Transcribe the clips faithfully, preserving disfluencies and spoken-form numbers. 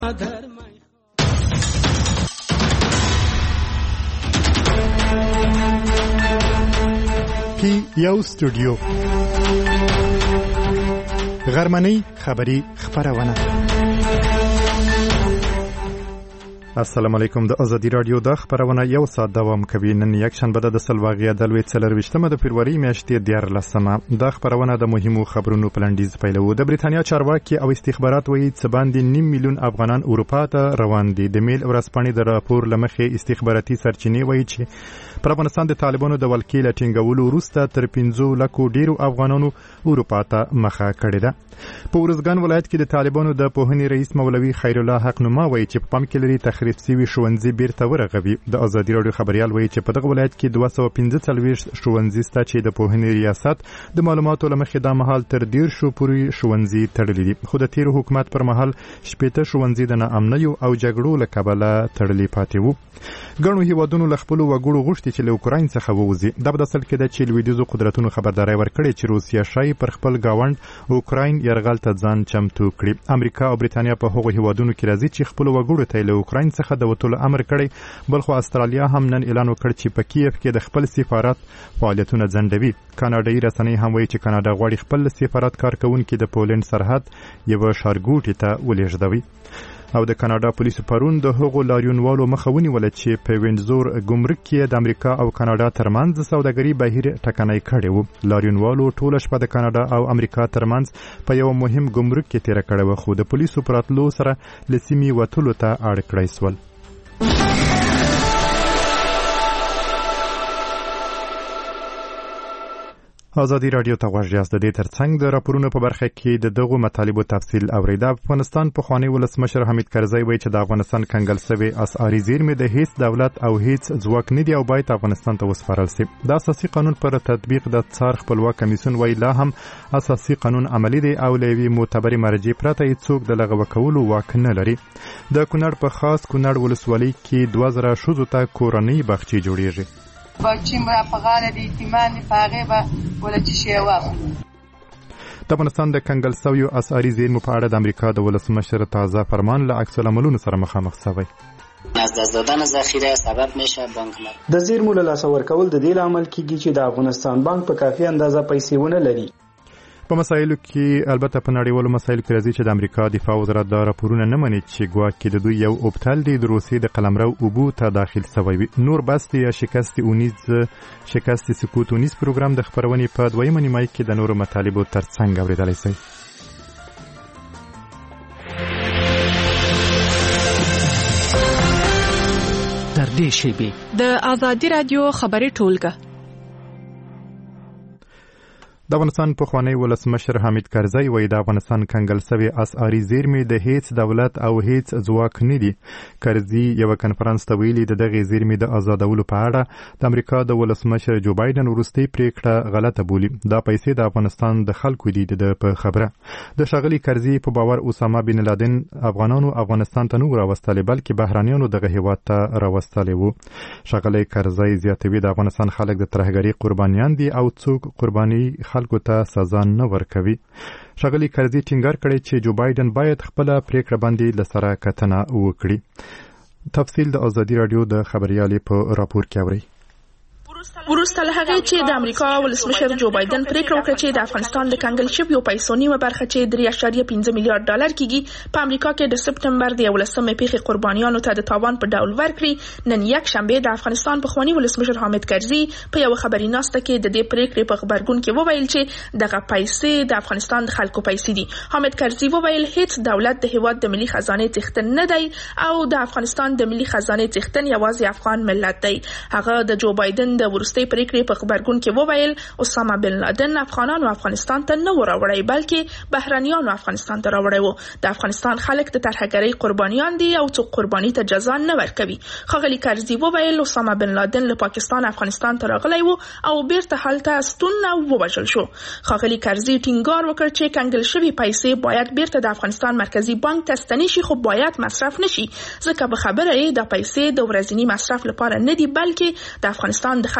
پی یو سټوډیو غرمنۍ خبری خبرونه. السلام علیکم. د ازادي رادیو د خبرونه یو ساعت دوام کوي. نن یک شنبه د سلواغیا د لوی څلرويشتمه د فروری میاشتې دیارلسمه. د خبرونه د مهمو خبرونو پلانډیز پیلو. د بریتانیا چارواکي او استخبارات وایي چې باندې نیم میلیون افغانان اروپا ته روان دي. د میل ورځپاڼې د راپور لمخې استخباراتي سرچینې وایي چې پر افغانستان د طالبانو د ولکې لټینګولو وروسته تر پنځه لکو ډیرو افغانانو اروپا ته مخه کړې ده. په ورزګان ولایت کې د طالبانو د پوهنې رئیس مولوي خیر الله حق نوما وایي چې په پام کې لري تخریب شوي ښوونځي بیرته ورغوي. د ازادي راډیو خبريال وایي چې په دغه ولایت کې دوه سوه پنځه څلوېښت ښوونځي شته چې د پوهنې ریاست د معلوماتو له مخې دا مهال تر دېرشو پورې ښوونځي تړلي دي. خو د تیر حکومت پر مهال شپېته ښوونځي د ناامنیو او جګړو له کبله تړلي پاتې وو. ګڼو هیوادونو له خپلو وګړو غوښتي چې له اوکراین څخه ووځي. دا په اصل کې د چې لویدیځو قدرتونو خبرداري ورکړې چې روسیه شای پر خپل گاوند اوکراین یرغل ته ځان چمتو کړي. امریکا او برېټانیا په هغو هیوادونو کې راځي چې خپل وګړو ته له اوکراین څخه د وټول امر کړی. بلخو استرالیا هم نن اعلان وکړ چې په کیف کې د خپل سفارت فعالیتونه ځنډوي. کاناډایي رسنۍ هم وایي چې کاناډا غواړي خپل سفارت کارکونکي د پولند سرحد یو ښارګوټي ته ولېږدوي. او د کاناډا پولیسو پرون د هغو لاریونوالو مخه ونیوله چې په وینډزور ګمرک کې د امریکا او کاناډا ترمنځ سوداګري بهیر ټکنۍ کړی و. لاریونوالو ټوله شپه د کاناډا او امریکا ترمنځ په یو مهم ګمرک کې تیر کړی و، خو د پولیسو پراتلو سره له سیمې وتلو ته اړ کړی سول. ازادي رادیو ته غوږ یاست. د دې ترڅنګ د راپورونو په برخه کې د دغو مطالبو تفصیل اورئ. د افغانستان پخوانی ولسمشر حمید کرزی وایي چې د افغانستان کنګل شوی اسعاري زیرمې د هیڅ دولت او هیڅ ځواک نه دی او باید افغانستان ته وسپارل شي. د اساسي قانون پر تطبیق د څار خپلواک کمیسیون وایي لا هم اساسي قانون عملی دی او له یوې معتبرې مرجع پرته هیڅوک د لغوه کولو واک نه لري. د کونړ په خاص کونړ ولسوالۍ کې دوه زره ښځو ته کورنۍ باغچې جوړیږي. باچې مې په غاړه د ایتمان په هغې به ولچې شی واخلو. د افغانستان د کنګل شویو اسعاري زیرمو په اړه د امریکا د ولسمشر تازه فرمان له عکس العملونو سره مخامخ شوی. از دست دادن ذخیره سبب میشه بانک د زیرمو له لاسه ورکول د دې لامل کیږي چې د افغانستان بانک په کافي اندازه پیسې ونه لري. په مسایلو کې البته په نړیوالو مسایلو کې راځي چې د امریکا دفاع وزارت دا راپورونه نه مني چې ګواکې د دوی یو اوبتل دی د روسیې د قلمرو اوبو ته داخل شوی وي. نور بس یا شکست اونیز شکست سکوت اونیز پروګرام د خبرونې په دویمه نیمایي کې د نورو مطالبو ترڅنګ اورېدلی شئ. در دې شیبې د ازادي رادیو خبري ټولګه. د افغانستان پخوانی ولسمشر حمید کرزی وایي د افغانستان کنګل شوی اسعاري زیرمې د هیڅ دولت او هیڅ ځواک نه دي. کرزی یو کنفرانس ته ویلي د دغې زیرمې د آزادولو په اړه د امریکا د ولسمشر جو بایدن وروستۍ پریکړه غلطه بولي. دا پیسې د افغانستان د خلکو دي د په خبره. د ښاغلي کرزی په باور اسامه بن لادن افغانانو افغانستان ته نه راوستلې بلکې بهرانیانو دغه هیواد ته راوستلې وو. ښاغلی کرزی زیاتوي د افغانستان خلک د ترهګرۍ قربانیان دي او څوک قرباني خلکو ته سزا نه ورکوي. ښاغلي کرزي ټینګار کړی چې جو بایدن باید خپل پریکړه باندې لسره کتنه وکړي. تفصیل د ازادي رادیو د خبريالې په راپور کې اورئ. وروسته له هغې چې د امریکا ولسمشر جو بایدن پریکړه وکړه چې د افغانستان د کنګل شویو پیسو نیمه برخه چې درې اعشاریه پنځه میلیارډ ډالر کېږي په امریکا کې د سپتمبر د یولسمې پیښې قربانیانو ته د تاوان په ډول ورکړي، نن یک شنبه د افغانستان پخوانی ولسمشر حامد کرزي په یو خبري ناسته کې د دې پریکړې په خبرګون کې وویل چې دغه پیسې د افغانستان د خلکو پیسې دي. حامد کرزي وویل هیڅ دولت د هیواد د ملي خزانه څښتن نه دی او د افغانستان د ملي خزانه څښتن یوازې افغان ملت دی. هغه د جو بایدن د ورستۍ پریکړې په خبرګون کې وویل اسامه بن لادن افغانانو افغانستان ته نه وراوړی بلکې بهرانيانو افغانستان ته راوړی وو. د افغانستان خلک د ترهګرۍ قربانیان دي او څوک قرباني ته جزا نه ورکوي. ښاغلي کرزي وویل اسامه بن لادن له پاکستان افغانستان ته راغلی وو او بیرته هلته ستون او ووژل شو. ښاغلي کرزي ټینګار وکړ چې کنګل شوي پیسې باید بیرته د افغانستان مرکزی بانک ته ستنې شي، خو باید مصرف نشي ځکه به خبره یې د پیسې د ورځني مصرف لپاره نه دي بلکې د افغانستان د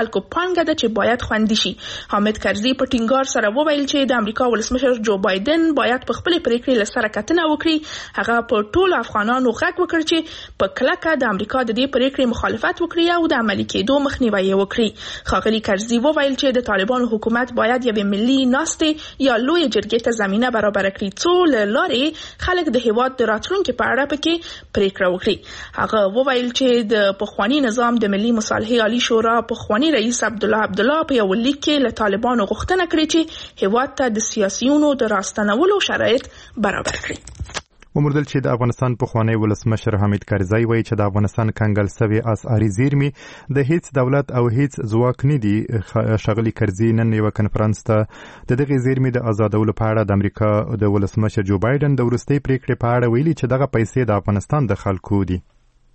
خلکو پانګه ده چې باید خوندي شي. حامد کرزي په ټینګار سره وویل چې د امریکا ولسمشر جو بایدن باید په خپل پریکړې له سره کتنه وکړي. هغه په ټولو افغانانو غږ وکړ چې په کلکه د امریکا د دې پریکړې مخالفت وکړي او د عملي کېدو مخنیوي وکړي. ښاغلي کرزي وویل چې د طالبانو حکومت باید یو ملي ناستې یا لوی جرګې ته زمينه برابر کړي څو له لارې خلک د هیواد د راتلونکو په اړه پکې پریکړه وکړي. هغه وویل چې د پخوانی نظام د ملي مصالحې عالی شورا پخوانی رئیس عبدالله عبدالله په یو لیک کې له طالبانو غوښتنه کړې چې هیواد ته د سیاسيونو د راستنولو شرایط برابر کړي. ومردل چې د افغانستان پخوانی ولسمشر حامد کرزي وایي چې د افغانستان کنګل سوي اسعاري زیرمې د هیڅ دولت او هیڅ ځواک نه دي. ښاغلي کرزي نن یو کنفرانس ته د دغه زیرمې د آزادولو په اړه د امریکا د ولسمشر جو بایدن د وروستۍ پریکړې په اړه ویلي چې دغه پیسې د افغانستان د خلکو دي.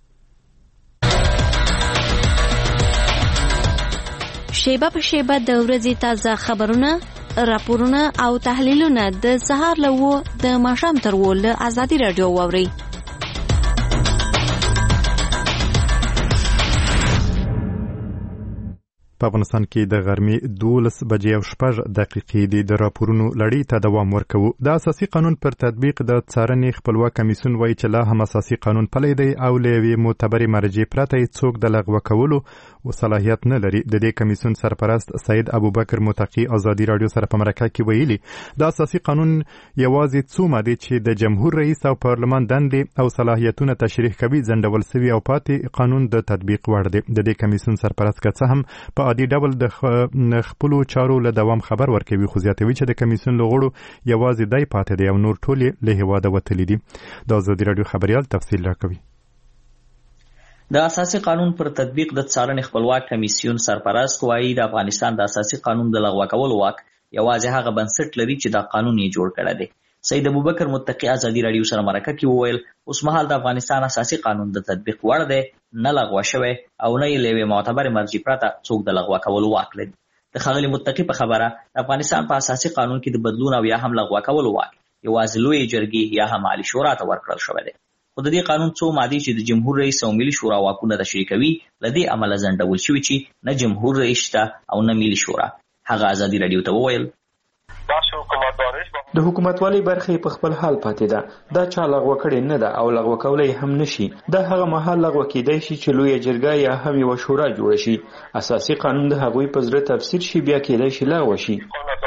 شیبه په شیبه د ورځې تازه خبرونه، راپورونه او تحلیلونه د سهار له وو د ماښام تر وو له ازادي رادیو واوري. په افغانستان کې د غرمې دولس بجې او شپږ دقیقې د راپورونو لړۍ ته دوام ورکوو. د اساسي قانون پر تطبیق د څارنې خپلواک کمیسیون وایي چې لا هم اساسي قانون پلی دی او له یوې معتبرې مرجع پرته څوک د لغوه کولو صلاحیت نه لري. د دې کمیسیون سرپرست سید ابوبکر متقی ازادي رادیو سره په مرکه کې ویلي د اساسي قانون یوازې څو مادې چې د جمهور رئیس او پارلمان دندې او صلاحیتونه تشریح کوي ځنډول سوي او پاتې قانون د تطبیق وړ دی. د دې کمیسیون سرپرست که څه هم په عادي ډول د خپلو چارو له دوام خبر ورکوي، خو زیاتوي چې د کمیسیون له غړو یوازې دی پاتې دی او نور ټول له هیواده وتلي دي. د ازادي رادیو خبريال تفصیل راکوي. د اساسي قانون پر تطبیق د څارنې خپلواک کمیسیون سرپرست وایي د افغانستان د اساسي قانون د لغوه کولو واک یوازې هغه بنسټ لري چې دا قانون یې جوړ کړی دی. سید ابوبکر متقی ازادي رادیو سره مرکه کې وویل اوس مهال د افغانستان اساسي قانون د تطبیق وړ دی، نه لغوه شوی او نه یې له یوې معتبرې مرجع پرته څوک د لغوه کولو واک لري. د ښاغلي متقی په خبره د افغانستان په اساسي قانون کې د بدلون او یا هم لغوه کولو واک یوازې لوی جرګې یا هم عالی شورا ته ورکړل شوی دی. خو د دې قانون څو مادې چې د جمهور رئیس او ملي شورا واکونه تشریح کوي له دې امله ځنډول شوي چې نه جمهور رئیس شته او نه ملي شورا. هغه ازادي رادیو ته وویل د حکومتوالي برخې په خپل حال پاتې ده. دا چا لغوه کړې نه ده او لغوه کولای هم نشي. دا هغه مهال لغوه کېدای شي چې لوی جرګه یا هم یو شورا جوړ شي. اساسي قانون د هغوی په زړه تفسیر شي بیا کېدای شي لغوه شي.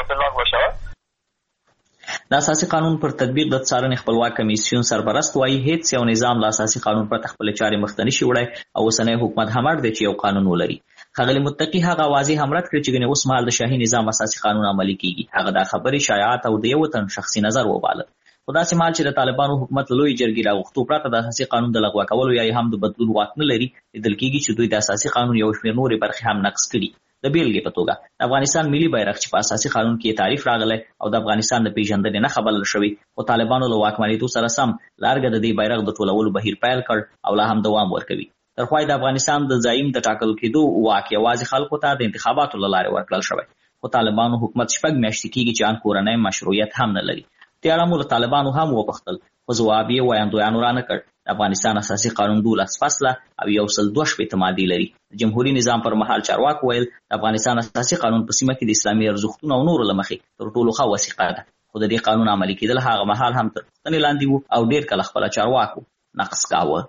د اساسي قانون پر تطبیق د څارنې خپلواک کمیسیون سرپرست وایي هیڅ یو نظام له اساسي قانون پرته خپل چارې مخ ته نشي وړی او اوسنی حکومت هم اړ دی چې یو قانون ولري. ښاغلي متقی هغه واضح هم رد کړی چې ګنې اوس مهال د شاهي نظام اساسي قانون عملي کیږي. هغه دا خبرې شایعات او د یو تن شخصي نظر وباله. خو داسې مهال چې د طالبانو حکومت لوی جرګې راغوښتو پرته د اساسي قانون د لغوه کولو یا هم د بدلون واک نه لري، لیدل کیږي چې دوی د اساسي قانون یو شمېر نورې برخې هم نقض کړي. د بیلګې په توګه د افغانستان ملي بیرغ چې په اساسي قانون کې تعریف راغلی او د افغانستان د پیژندنې نه خبرل شوی، خو طالبانو له واکمنېدو سره سم لارګه د دې بیرغ د ټولولو بهیر پیل کړ او لا هم دوام ورکوي. تر خوا د افغانستان د زعیم د ټاکلو کېدو واک یوازې خلکو ته د انتخاباتو له لارې ورکړل شوی، خو طالبانو حکومت شپږ میاشتې کېږي چې ان کورنۍ مشروعیت هم نه لري. تیارامو له طالبانو هم وپوښتل خو ځواب یې وړاندویانو رانه کړ. د افغانستان اساسي قانون دولس فصله او یو سل دوه شپېته مادې لري. د جمهوریت نظام پر مهال چارواکو ویل د افغانستان اساسي قانون په سیمه کې د اسلامي ارزښتونو او نورو له مخې تر ټولو ښه وثیقه ده، خو د دې قانون عملي کېدل هغه مهال هم تر پوښتنې لاندې وو او ډېر کله خپله چارواکو نقص کاوه.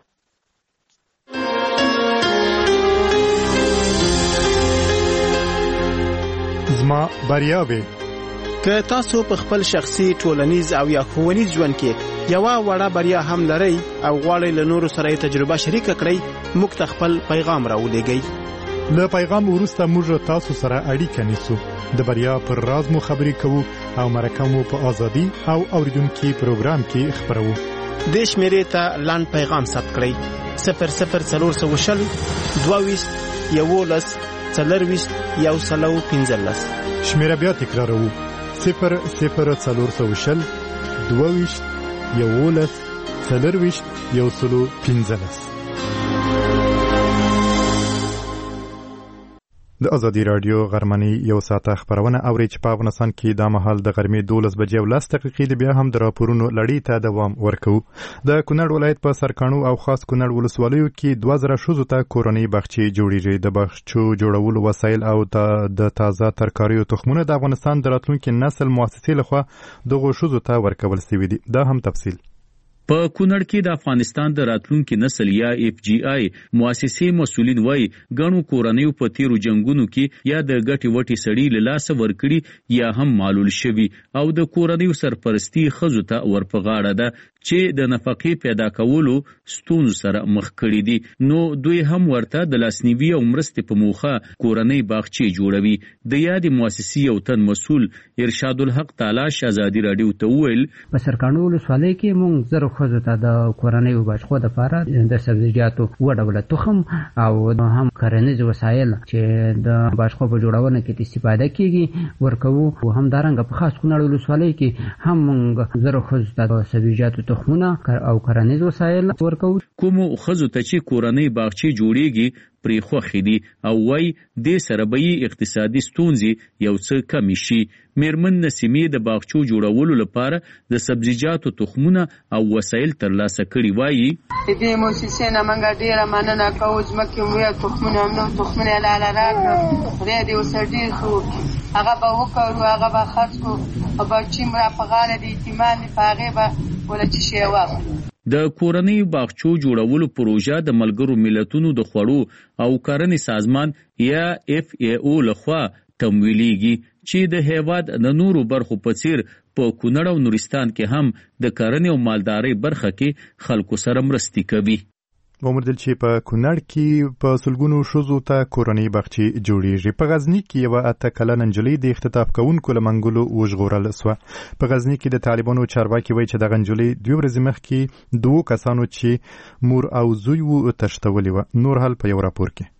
زما بریاوې که تاسو په خپل شخصي ټولنیز او یا ښوونیز ژوند کې یوه وړه بریا هم لرئ او غواړئ له نورو سره یې تجربه شریکه کړئ، موږ ته خپل پیغام راولېږئ. له پیغام وروسته موږ تاسو سره اړیکه نیسو، د بریا پر راز مو خبرې کوو او مرکه مو په ازادي او اوریدونکي پروګرام کې خپروو. دې شمېرې ته لاند پیغام ثبت کړئ: صفر صفر څلور سوه شل دوه ویشت یولس څلرویشت یو سلو پنځلس. شمېره بیا تکراروو: صفر صفر څلور سوه شل دوه ویشت یولس څلرویشت یو سلو پنځلس. د ازادي رادیو غرمنۍ یو ساعته خبرونه اوري چې په افغانستان کې د مهال د غرمې دولس بجې او لس دقیقې د بیا هم د راپورونو لړۍ ته دوام ورکوو. د کونړ ولایت په سرکاڼو او خاص کونړ ولسوالیو کې دوه زره ښځو ته کورنۍ باغچې جوړیږي. د باغچو جوړولو وسایل او د تازه ترکاریو تخمونه د افغانستان د راتلونکي نسل مؤسسې لخوا دغو ښځو ته ورکول شوي دي. دا هم تفصیل په کونړ کې د افغانستان د راتلونکي نسل یا اف جی آی مؤسسې مسؤلین وایي ګڼو کورنیو په تیرو جنگونو کې یا د ګټې وټې سړي له لاسه ورکړي یا هم معلول شوي او د کورنیو سرپرستي ښځو ته ورپغاړه ده چې د نفقې پیدا کولو ستونزو سره مخ کړي دي. نو دوی هم ورته د لاسنیوي او مرستې په موخه کورنۍ باغچې جوړوي. د یادې مؤسسې یو تن مسؤل ارشاد الحق تالاش ازادي راډیو ته وویل په سرکاڼو ولسوالۍ کې موږ زرو ښځو ته د کورنیو باغچو دپاره د سبزیجاتو اوه ډوله تخم او هم کرنیز وسایل چې د باغچو په جوړونه کې استفاده کیږي ورکوو. او همدارنګه په خاص کونړ ولسوالۍ کې هم موږ زرو ښځو ته د سبزیجاتو تخمونه او کرنیز وسایل ورکوو. کومو ښځو ته چې کورنۍ باغچې جوړیږي پرې خوښې دي او وایي دې سره به یې اقتصادي ستونزې یو څه کمې شي. میرمن نسیمې د باغچو جوړولو لپاره د سبزیجاتو تخمونه او وسایل ترلاسه کړي. وایي دې مؤسسې نه موږ ډېره مننه کوو. ځمکې مو تخمونه هم نو تخمونه یې لاله راکړه خدای دې ورسره ډېر ښه وکړي. هغه به وکړو هغه به خرڅ کړو او باغچې مو را په غاړه د یتیمان دي په هغې به وله څه شی واخلو. د کورنۍ باغچو جوړولو پروژه د ملګرو ملتونو د خوړو او کرنې سازمان یا اف ای او لخوا تمویلیږي چې د هیواد د نورو برخو په څیر په کونړ او نورستان کې هم د کرنې او مالدارۍ برخه کې خلکو سره مرستې کوي. ومردل چې په کونړ کې په سلګونو ښځو ته کورنۍ باغچې جوړیږي. په غزني کې یوه اته کلنه نجلۍ د اختطاف کوونکو له منګولو وژغورل سوه. په غزني کې د طالبانو چارواکي وایي چې دغه نجلۍ دوې ورځې مخکې دوو کسانو چې مور او زوی وو تښتولې وه. نور حال په یو راپور کې.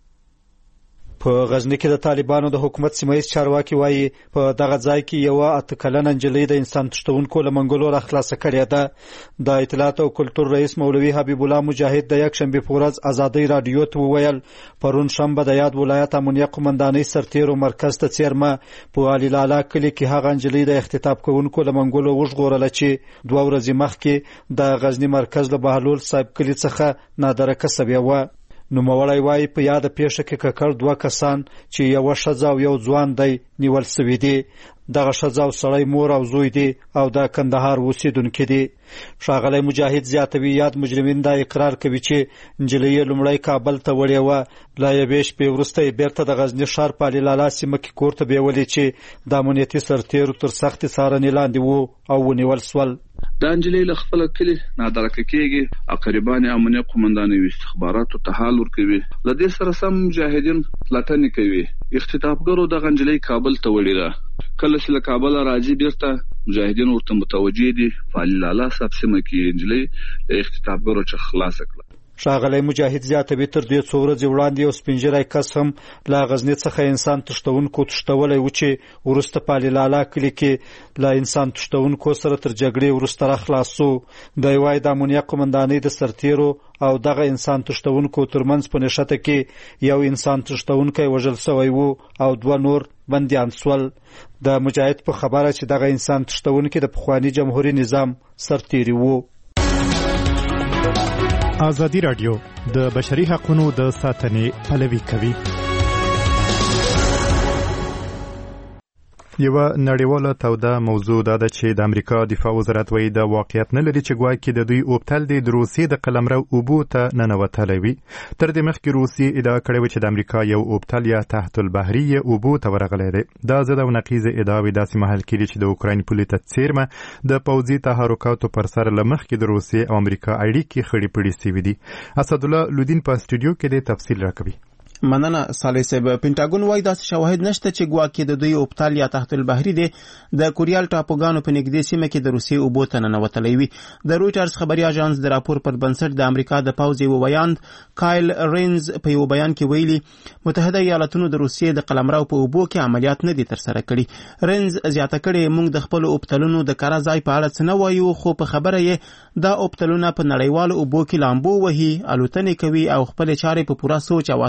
په غزني کې د طالبانو د حکومت سیمایي چارواکي وایي په دغه ځای کې یوه اته کلنه نجلۍ د انسان تښتونکو له منګولو راخلاصه کړې ده. د اطلاعات او کلتور رئیس مولوي حبیب الله مجاهد د یکشنبې په ورځ ازادۍ راډیو ته وویل پرون شنبه د یاد ولایت امنیه قومندانۍ سرتیرو مرکز ته څیرمه په علي لالا کلي کې هغه نجلۍ د اختطاف کوونکو له منګولو وژغورله چې دوه ورځې مخکې د غزني مرکز له بهلول صاحب کلي څخه نادرکه سوې وه. نوموړی وایي په یاده پیښه کې ککړ دوه کسان چې یوه ښځه او یو ځوان دی نیول سوي دي. دغه ښځه او سړی مور او زوی دي او د کندهار اوسېدونکي دي. ښاغلی مجاهد زیاتوي یاد مجرمین دا اقرار کوي چې نجلۍ یې لومړی کابل ته وړې وه. لا یوې شپې وروسته یې بېرته د غزني ښار په علي لالا سیمه کې کور ته بیولې چې د امنیتي سرتیرو تر سختې څارنې لاندې وو او ونیول سول. دا نجلۍ له خپله کلي نادرکه کېږي او قریبان امنیه قومندانۍ استخباراتو ته حال ورکوي. له دې سره سم مجاهدین پلټنې کوي. اختطافګرو دغه نجلۍ کابل ته وړې ده. کله چې له کابله راځي بیرته مجاهدین ورته متوجه دي. په علي لالا صاحب سیمه کې نجلۍ د اختطافګرو څخه خلاصه کړه. ښاغلی مجاهد زیاتوي تر دې څو ورځې وړاندې یو سپین ږیری کس هم له غزني څخه انسان تښتونکو تښتولی و چې وروسته په علي لالا کلي کې له انسان تښتونکو سره تر جګړې وروسته راخلاص سو. دی وایي د امنیه قومندانۍ د سرتیرو او دغه انسان تښتونکو ترمنځ په نښته کې یو انسان تښتونکی وژل سوی و او دوه نور بندیان سول. د مجاهد په خبره چې دغه انسان تښتونکی د پخواني جمهوري نظام سرتیري و. ازادي راډیو د بشري حقوقو د ساتنې پلوي کوي. یوه نړیواله توده موضوع دا ده چې د امریکا دفاع وزارت وایي د واقعیت نه لري چې ګواکې د دوی اوبتل دی د روسیې د قلمرو اوبو ته ننوتلی وي. تر دې مخکې روسیې ادعا کړې وه چې د امریکا یو اوبتل یا تحت البحري اوبو ته ورغلی دی. دا ضد او نقیضې ادعاوې داسې مهال کېږي چې د اوکراین پولې ته څیرمه د پوځي تحرکاتو پر سر له مخکې د روسیې او امریکا اړیکې خړې پړې سوي دي. اسدالله لودین په سټوډیو کې د تفصیل راکوي. مننه صالح صاحب. پینټاګون وایي داسې شواهد نشته چې ګواکې د دوی اوبتل یا تحت البحري دی د کوریال ټاپوګانو په نږدې سیمه کې د روسیې اوبو ته ننوتلی وي. د رویټرز خبري اژانس د راپور پر بنسټ د امریکا د پوځ یو ویاند کایل رینز په یو بیان کې ویلي متحده ایالاتونو د روسیې د قلمرو په اوبو کې عملیات نه دي ترسره کړي. رینز زیاته کړې موږ د خپل اوبتلونو د کار ځای په اړه څه نه وایو خو په خبره یې دا اوبتلونه په نړیوالو اوبو کې لامبو وهي الوتنې کوي او خپل چارې په پوره سوچ او اسانتیا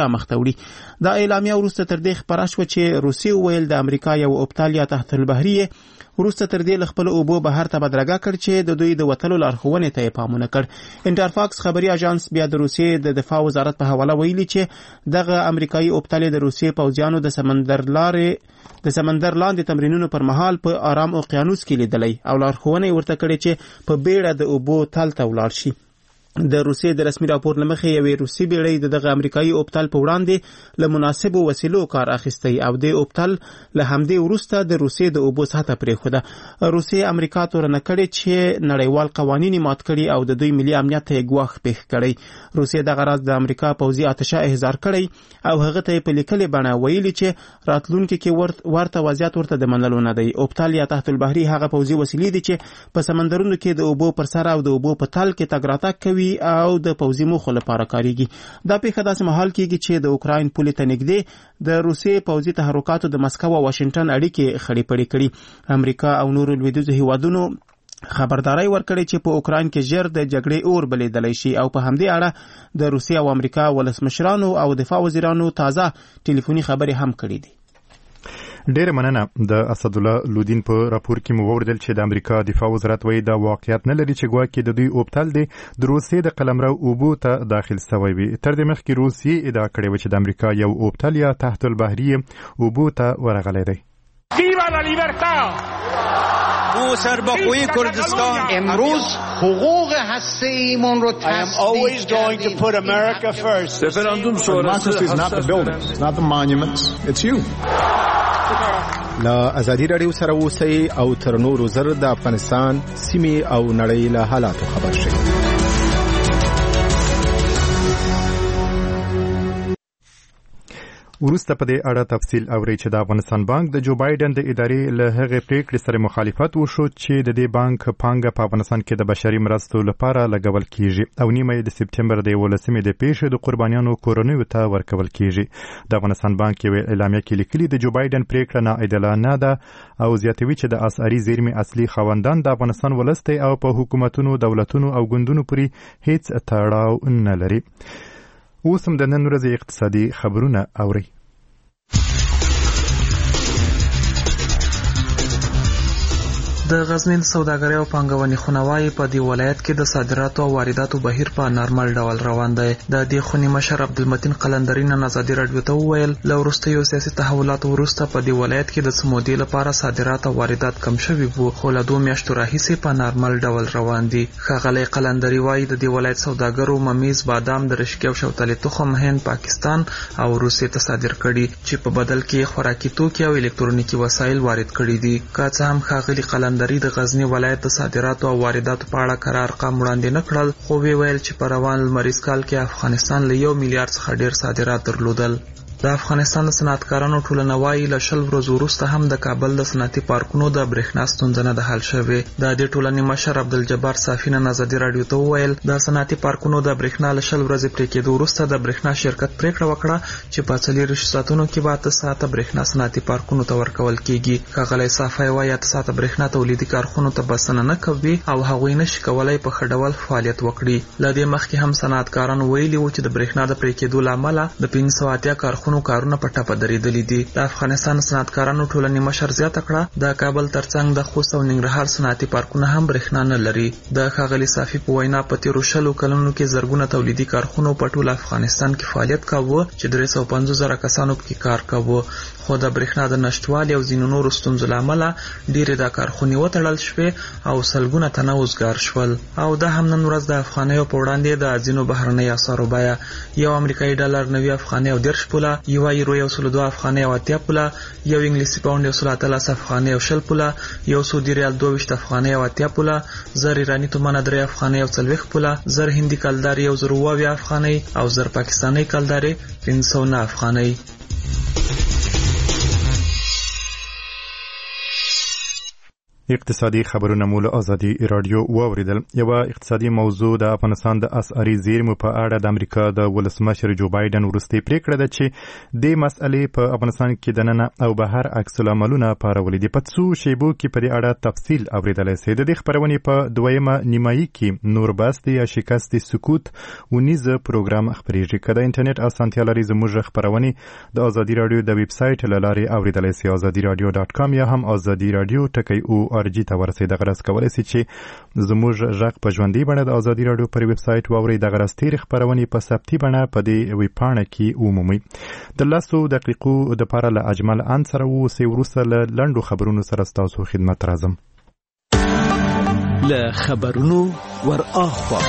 مخته وړي. دا اعلامیه وروسته تر دې خبره شوه چې روسیې وویل د امریکا یو اوبتال یا تحت البحریه وروسته تر دې له خپلو اوبو بهر ته بدرګه کړ چې د دوی د وتلو لارښوونې ته یې پام ونه کړ. انټرفاکس خبري اژانس بیا د روسیې د دفاع وزارت په حواله ویلي چې دغه امریکایي اوبتلې د روسیې پوځیانو د سمندر لارې د سمندر لاندې تمرینونو پر مهال په آرام اوقیانوس کې لیدلی او لارښوونه یې ورته کړې چې په بیړه د اوبو تل ته ولاړ شي. د روسیې د رسمي راپور له مخې یوې روسي بیړۍ د دغه امریکایي اوبتل په وړاندې له مناسبو وسیلو کار اخیستی او د اوبتل له همدې وروسته د روسیې د اوبو سطحه پرېښوده. روسیې امریکا تورنه کړې چې نړیوال قوانین مات کړي او د دوی ملي امنیت ته یې ګواښ پېښ کړی. روسیې دغه راز د امریکا پوځي اتشه احضار کړی او هغه ته یې په لیکلې بڼه ویلي چې راتلونکي کې ورته وضعیت ورته د منلو نه دی. اوبتل یا تحت البحري هغه پوځي وسیلې دي چې په سمندرونو کې د اوبو پر سر او د اوبو په تل کې تګ راتګ کوي او د پوځي موخو لپاره کاریږي. دا پیښه داسې مهال کېږي چې د اوکراین پولې ته نږدې د روسیې پوځي تحرکاتو د مسکو او واشنګټن اړیکې خړې پړې کړي. امریکا او نورو لویدیځو هیوادونو خبرداري ورکړې چې په اوکراین کې ژر د جګړې اور بلیدلی شي او په همدې اړه د روسیې او امریکا ولسمشرانو او دفاع وزیرانو تازه ټلیفوني خبرې هم کړې دي. ډیره مننه. د اسد الله لودین په راپور کې مو وویل چې د امریکا دفاع وزارت وایي دا واقعیت نه لري چې ګواکې د دوی اوبتل دی د روسیې د قلمرو اوبو ته داخل شوی وي. تر دې مخکې روسیې ادعا کړې وه چې د امریکا یو اوبتل یا تحت البحري اوبو ته ورغلی دی. موسر باقوی کردستان امروز حقوق هسته‌ایمون رو تصدیق کردیم. Referendum democracy is not the buildings, it's not the monuments, it's you. لا ازادي رادیو سره اوسئ او تر نورو زر د افغانستان سیمې او نړۍ له حالاتو خبر شئ. وروسته په دې اړه تفصیل اوري چې د افغانستان بانک د جو بایدن د ادارې له هغې پریکړې سره مخالفت وشو چې د دې بانک پانګه په افغانستان کې د بشري مرستو لپاره لګول کیږي او نیمه د سپتمبر د یولسمې د پیښې د قربانیانو کورنیو ته ورکول کیږي. د افغانستان بانک یو اعلامیه کې لیکلي د جو بایدن پریکړه ناعادلانه ده او زیاتوي چې د اسعاري زیرمې اصلي خاوندان د افغانستان ولس دی او په حکومتونو دولتونو او ګوندونو پورې هیڅ تړاو نه لري. اوس هم د نن ورځې اقتصادي خبرونه اوري. د غزنین سوداګرۍ او پانګونې خونه وايي په دې ولایت کې د صادراتو او وارداتو بهیر په نارمل ډول روان دی. د دې خونې مشر عبدالمتین قلندري نن ازادي راډیو ته وویل له وروستیو سیاسي تحولاتو وروسته په دې ولایت کې د څه مودې لپاره صادرات او واردات کم شوي وو خو له دوه میاشتو راهیسې په نارمل ډول روان دي. ښاغلی قلندري وايي د دې ولایت سوداګرو ممیز، بادام، درشکي او شوتلې تخم هند، پاکستان او روسیې ته صادر کړي چې په بدل کې خوراکي توکي او الکترونیکي وسایل وارد کړي دي. که څه هم ښاغلي قلندري د غزنی ولایت د صادراتو او وارداتو په اړه قرار ارقام وړاندې نه کړل خو ویل چې په روان لمریز کال کې افغانستان له یو میلیارډ څخه ډیر صادرات درلودل. د افغانستان د صنعتکارانو ټولنه وايي له شل ورځو وروسته هم د کابل د صنعتي پارکونو د برېښنا ستونزه نه ده حل شوې. د دې ټولنې مشر عبدالجبار صافي نن ازادي راډیو ته وویل د صنعتي پارکونو د برېښنا له شل ورځې پرې کېدو وروسته د برېښنا شرکت پریکړه وکړه چې په څلېرویشت ساعتونو کې به اته ساعته برېښنا صنعتي پارکونو ته ورکول کېږي. ښاغلی صافی وايي اته ساعته برېښنا تولیدي کارخونو ته بسنه نه کوي او هغوی نشي کولی په ښه ډول فعالیت وکړي. له دې مخکې هم صنعتکارانو ویلي وو چې د برېښنا د پرې کېدو له امله د پنځه سوه اتیا کارخونو کارونه په ټپه درېدلي دي. د افغانستان صنعتکارانو ټولنې مشر زیاته کړه د کابل ترڅنګ د خوست او ننګرهار صنعتي پارکونه هم برېښنا نه لري. د ښاغلي صافي په وینا په تېرو شلو کلونو کې زرګونه تولیدي کارخونو په ټول افغانستان کې فعالیت کاوه چې درې سوه پنځوس زره کسانو پکې کار کاوه خو د برېښنا د نشتوالي او ځینو نورو ستونزو له امله ډېرې دا کارخونې وتړل شوې او سلګونه تنه وزګار شول. او دا هم نن ورځ د افغانیو په وړاندې د ځینو بهرنیو اسعارو بیه یو امریکایي ډالر نوي افغانۍ او دېرش پوله، یوه یورو یو سلو دوه افغانۍ او اتیا پوله، یو انګلیسي پاونډ یو سلو اتلس افغانۍ او شل پوله، یو سعودي ریال دوه ویشت افغانۍ او اتیا پوله، زر ایراني تومنه درې افغانۍ او څلوېښت پوله، زر هندي کلدارې یو زر اووه اویا افغانۍ او زر پاکستانۍ کلدارې پنځه سوه نه افغانۍ. اقتصادي خبرونه مول ازادي رادیو واوریدل. یو اقتصادي موضوع د افغانستان د اسعاري زیرمو په اړه د امریکا د ولسمشر جو بایدن وروستي پریکړه ده چې د مسئلې په افغانستان کې د نن او بهر عکس العملونه پارولې دي. په څو شیبو کې په دې اړه تفصیل اوریدلای شئ. د دې خبرونې په دویمه نیمایي کې نور باستی یا شکست سکوت ونیزه پروګرام خبرېږي. که د انټرنیټ اسانتیا لري زموږ خبرونې د ازادي رادیو د ویب سایټ له لارې اوریدلای شئ. ازادي رادیو ډاټ کام یا هم ازادي رادیو ټکی او ارجی ته ورسئ. د غرض کولای شي چې زموږ غږ په ژوندۍ بڼه د ازادي رادیو پر ویب سایټ واورئ. د غرض تیر خبرونې په ثبتي بڼه په دې ویب پاڼه کې ومومئ. د لسو دقیقو د پاره له اجمل ان سره اوسئ. وروسته له لنډو خبرونو سره ستاسو خدمت راځم. له خبرونو ور اخوا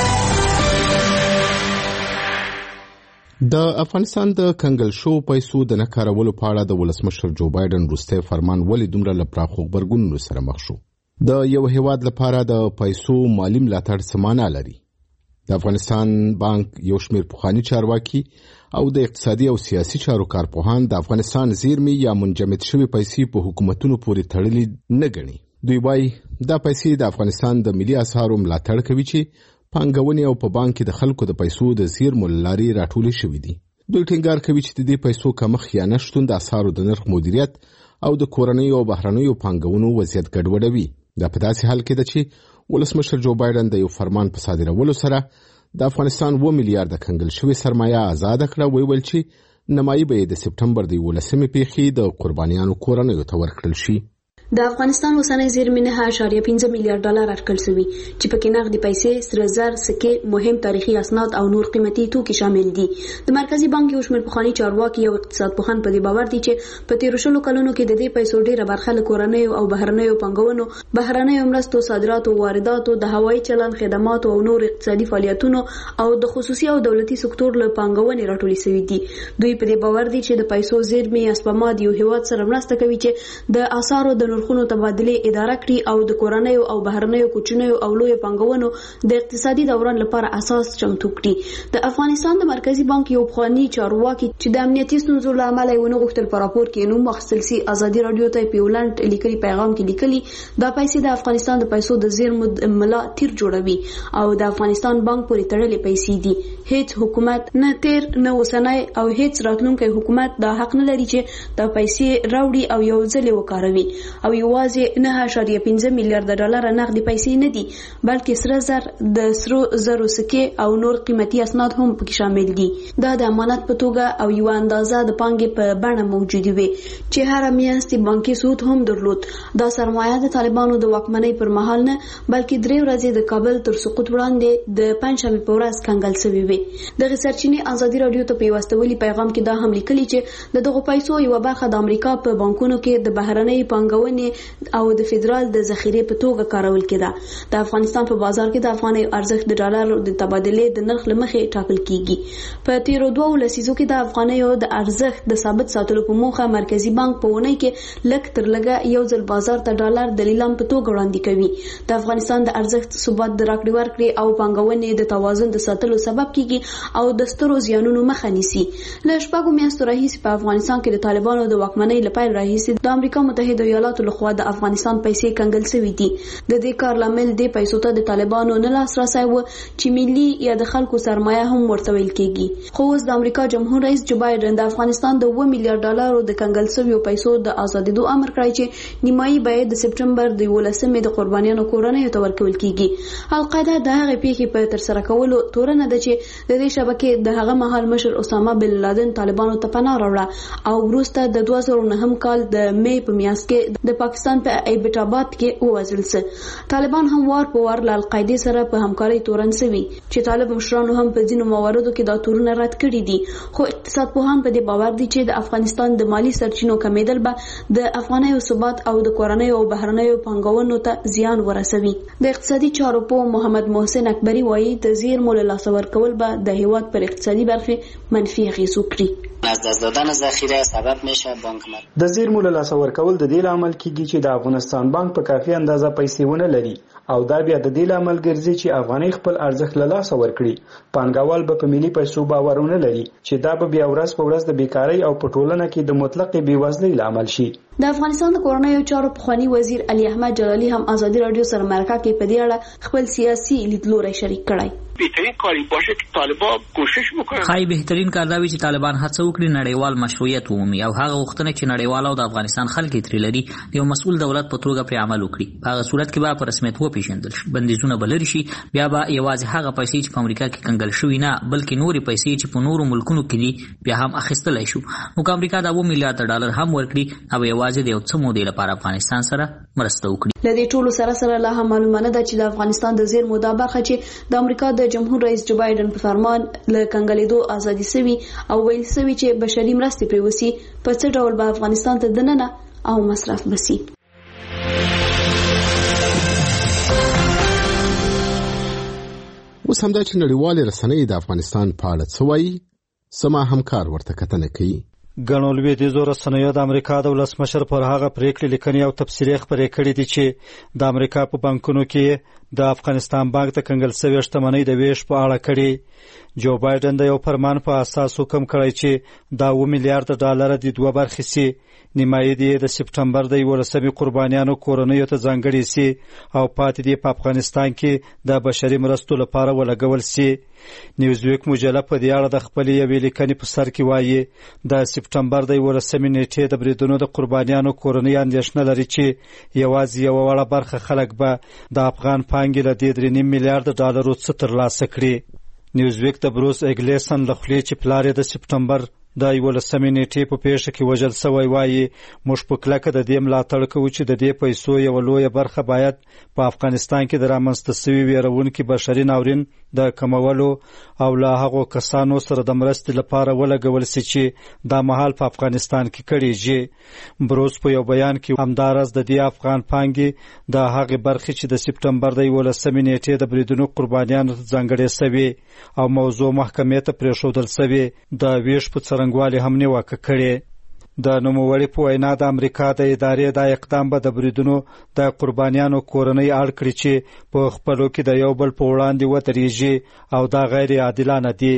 د افغانستان د کنګل شو پیسو د نکارولو په اړه د ولسمشر جو بایدن وروستی فرمان ولې دومره له پراخو غبرګونونو سره مخ شو؟ د یو هیواد لپاره د پیسو مالی ملاتړ څه معنا لري؟ د افغانستان بانک یو شمېر پخواني چارواکي او د اقتصادي او سیاسي چارو کارپوهان د افغانستان زیرمې یا منجمد شوي پیسې په حکومتونو پورې تړلې نه ګڼي. دوی وایي دا پیسې د افغانستان د ملي اسعارو ملاتړ کوي چې پانګونې او په بانک کې د خلکو د پیسو د زیرمو له لارې راټولې شوي دي. دوی ټینګار کوي چې د دې پیسو کمښت یا نشتون د اسعارو د نرخ مدیریت او د کورنیو او بهرنیو پانګونو وضعیت ګډوډوي. دا په داسې حال کې ده چې ولسمشر جو بایدن د یو فرمان په صادرولو سره د افغانستان اووه میلیارډه کنګل شوې سرمایه آزاده کړه. ویل چې نمایي به د سپټمبر د یولسمې پیښې د قربانیانو کورنیو ته ورکړل شي. د افغانستان اوسنۍ زیرمې نه اعشاریه پنځه میلیارډ ډالر اټکل شوي چې پکې نغدي پیسې، سره زر، سکې، مهم تاریخي اسناد او نور قیمتي توکي شامل دي. د مرکزی بانک یو شمېر پخواني چارواکي او اقتصاد پوهان په دې باور دي چې په تیرو شلو کلونو کې د دې پیسو ډیره برخه له کورنیو او بهرنیو پانګونو، بهرنیو مرستو، صادراتو، وارداتو، د هوایي چلند، خدماتو او نور اقتصادي فعالیتونو او د خصوصي او دولتي سکتور له پانګونې راټولې شوي دي. دوی په دې باور دي چې د پیسو زیرمې اسپما د یو هیواد سره مرسته کوي چې د اسعارو د نرخونو تبادله اداره کړي او د کورنیو او بهرنیو کوچنیو او لوی پانګونو د اقتصادي دوران لپاره اساس چمتو کړي. د افغانستان د مرکزی بانک یو پخواني چارواکي چې د امنیتي ستونزو له امله یې ونه غوښتل په راپور کې نوم واخیستل سي، ازادي رادیو ته په ولنټ لیکلي پیغام کې لیکلي دا پیسې د افغانستان د پیسو د زیرمو ملا تیر جوړوي او د افغانستان بانک پورې تړلې پیسې دي. هیڅ حکومت نه تیر نه اوسنی او هیڅ راتلونکي حکومت دا حق نه لري چې دا پیسې راوړي او یو ځل وکاروي. او یوازې نه اعشاریه پنځه میلیارډ ډالر نغدي پیسې نه دي بلکې سره زر، د سرو زرو سکې او نور قیمتي اسناد هم پکې شامل دي. دا د امانت په توګه او یو اندازه د پانګې په بڼه موجود وي چې هر میاشت بانکي سود هم درلود. دا سرمایه د طالبانو د واکمنۍ پر مهال نه بلکې درې ورځې د کابل تر سقوط وړاندې د پنځشنبې په ورځ کنګل شوی وي. د سرچینې ازادي رادیو ته په واستولي پیغام کې دا هم لیکلي چې د دغه پیسو یو برخه د امریکا په بانکونو کې د بهرنۍ پانګونې او د فدرال د ذخیره په توګه کارول کېده. د افغانستان په بازار کې د افغاني ارزښت د ډالر د تبادلې د نرخ لمخې ټاکل کیږي. په تیرو دوه لسیزو کې د افغاني د ارزښت د ثابت ساتلو په موخه مرکزی بانک په ونی کې لک تر لګه یو ځل بازار ته ډالر د لیلام په توګه وړاندې کوي. د افغانستان د ارزښت ثبات د راکړې ورکړې او پانګونې د توازن د ساتلو سبب کیږي او د سترو زیانونو مخه نیسي. له شپږو میاشتو راهیسې په افغانستان کې د طالبانو د واکمنۍ لپاره راهیسې د امریکا متحده ایالاتو لخوا د افغانستان پیسې کنګل شوې دي. د دې کار لامل د پیسو ته د طالبانو نه لاسرسی و چې ملي یا د خلکو سرمایه هم ورته ویل کېږي. خو اوس د امریکا جمهور رئیس جو بایدن د افغانستان د اووه میلیارډ ډالرو د کنګل شویو پیسو د آزادېدو امر کړی چې نیمایي باید د سپټمبر د یولسمې د قربانیانو کورنیو ته ورکول کېږي. القاعده د هغې پیښې په ترسره کولو تورنه ده چې د دې شبکې د هغه مهال مشر اسامه بن لادن طالبانو ته پناه راوړه او وروسته د دوه زره نهم کال د مې په میاشت کې د پاکستان په ایبټ آباد کې ووژل شو. طالبان هم وار په وار له القاعده سره په همکارۍ تورن شوي چې طالب مشرانو هم په ځینو مواردو کې دا تورونه رد کړي دي. خو اقتصاد پوهان په دې باور دي چې د افغانستان د مالی سرچینو کمیدل به د افغانیو ثبات او د کورنیو او بهرنیو پانګونو ته زیان ورسوي. د اقتصادي چارو په محمد محسن اکبری وایي د زیرمو له لاسه ورکول به د هیواد پر اقتصادي برخه منفي اغېز وکړي. از دست دادن ذخیره سبب میشه بانک مر د زیرمو له لاسه ورکول د دې لامل کیږي چې د افغانستان بانک په کافي اندازه پیسې ونه لري او دا بیا د دې لامل ګرځي چې افغاني خپل ارزښت له لاسه ورکړي. پانګوال به په ملي پیسو باور ونه لري چې دا به بیا ورځ په ورځ د بیکارۍ او په ټولنه کې د مطلق بېوزلۍ لامل شي. د افغانستان د کورنیو چارو پخوانی وزیر علي احمد جلالي هم ازادي رادیو سره مرکه کې په دې اړه خپل سیاسي لیدلوری شریک کړی. بهترین کاری باشه که طالبان کوشش وکړي. خای بهترین کار دا وي چې طالبان هڅه وکړي نړیوال مشروعیت ومومي او هغه وختونه چې نړیوال او د افغانستان خلک ترې لري یو مسؤل دولت په توګه پر عمل وکړي. په هغه صورت کې به په رسمیت وپیژندل شي، بندیزونه بلل شي، بیا به یوازې هغه پیسې چې په امریکا کې کنګل شوی نه بلکې نورې پیسې چې په نورو ملکونو کې دي بیا هم اخیستلای شو. نو که امریکا دا اوه میلیارډ ډالر هم ورکړي او یوازې د یو څه مودې لپاره افغانستان سره مرسته وکړي. له دې ټولو سره سره لا هم معلومه نه ده چې د افغانستان د زیرمو دا برخه چې د امریکا د جمهور رئیس جو بایدن په فرمان له کنګلېدو ازادي سوي او ویل سوي چې بشري مرستې پرې وسی په څه ډول به افغانستان ته دننه او مصرف بسی. اوس همدا چې نړیوالې رسنۍ د افغانستان په اړه څه وایي، سما همکار ورته کتنه کوي. ګڼو لویدیځو رسنیو د امریکا د ولسمشر پر هغه پریکړې لیکنې او تفسیرې خپرې کړې دي چې د امریکا په بانکونو کې د افغانستان بانک د کنګل شوې شتمنۍ د ویش په اړه کړي. جو بایدن د یو فرمان په اساس حکم کړی چې دا اوه میلیارډ ډالر د دوه برخې سي، نیمایي دی د سپټمبر د یولسمې قربانیانو کورنیو ته ځانګړي سي او پاتې دی په افغانستان کې د بشري مرستو لپاره ولګول سي. نیوزویک مجله په دې اړه د خپلې یوې لیکنې په سر کې وایي د سپټمبر د یولسمې نیټې د بریدونو د قربانیانو کورنۍ اندېښنه لري چې یوازې یوه وړه برخه خلک به د افغان پانګې له دې درې نیم میلیارډ ډالرو څه ترلاسه کړي. نیوزویک د بروس اګلیسن له خولې چې پلار یې د سپټمبر د یولسمې نیټې په پیښه کې وژل سوی وایي موږ په کلکه د دې ملاتړ کوو چې د دې پیسو یوه لویه برخه باید په افغانستان کې د رامنځته سوي ویرونکي بشري ناورین د کمولو او له هغو کسانو سره د مرستې لپاره ولګول سي چې دا مهال په افغانستان کې کړيږي. بروس په یو بیان کې همدارس د دې افغان پانګې د هغې برخې چې د سپټمبر د یولسمې نیټې د بریدونو قربانیانو ته ځانګړې سوي او موضوع محکمې ته پرېښودل سوي د ویش په څرنګوالي هم نیوکه کړې. د نوموړي په وینا د امریکا د ادارې دا اقدام به د بریدونو د قربانیانو کورنۍ اړ کړي چې په خپلو کې د یو بل په وړاندې ودرېږي او دا غیر عادلانه دي.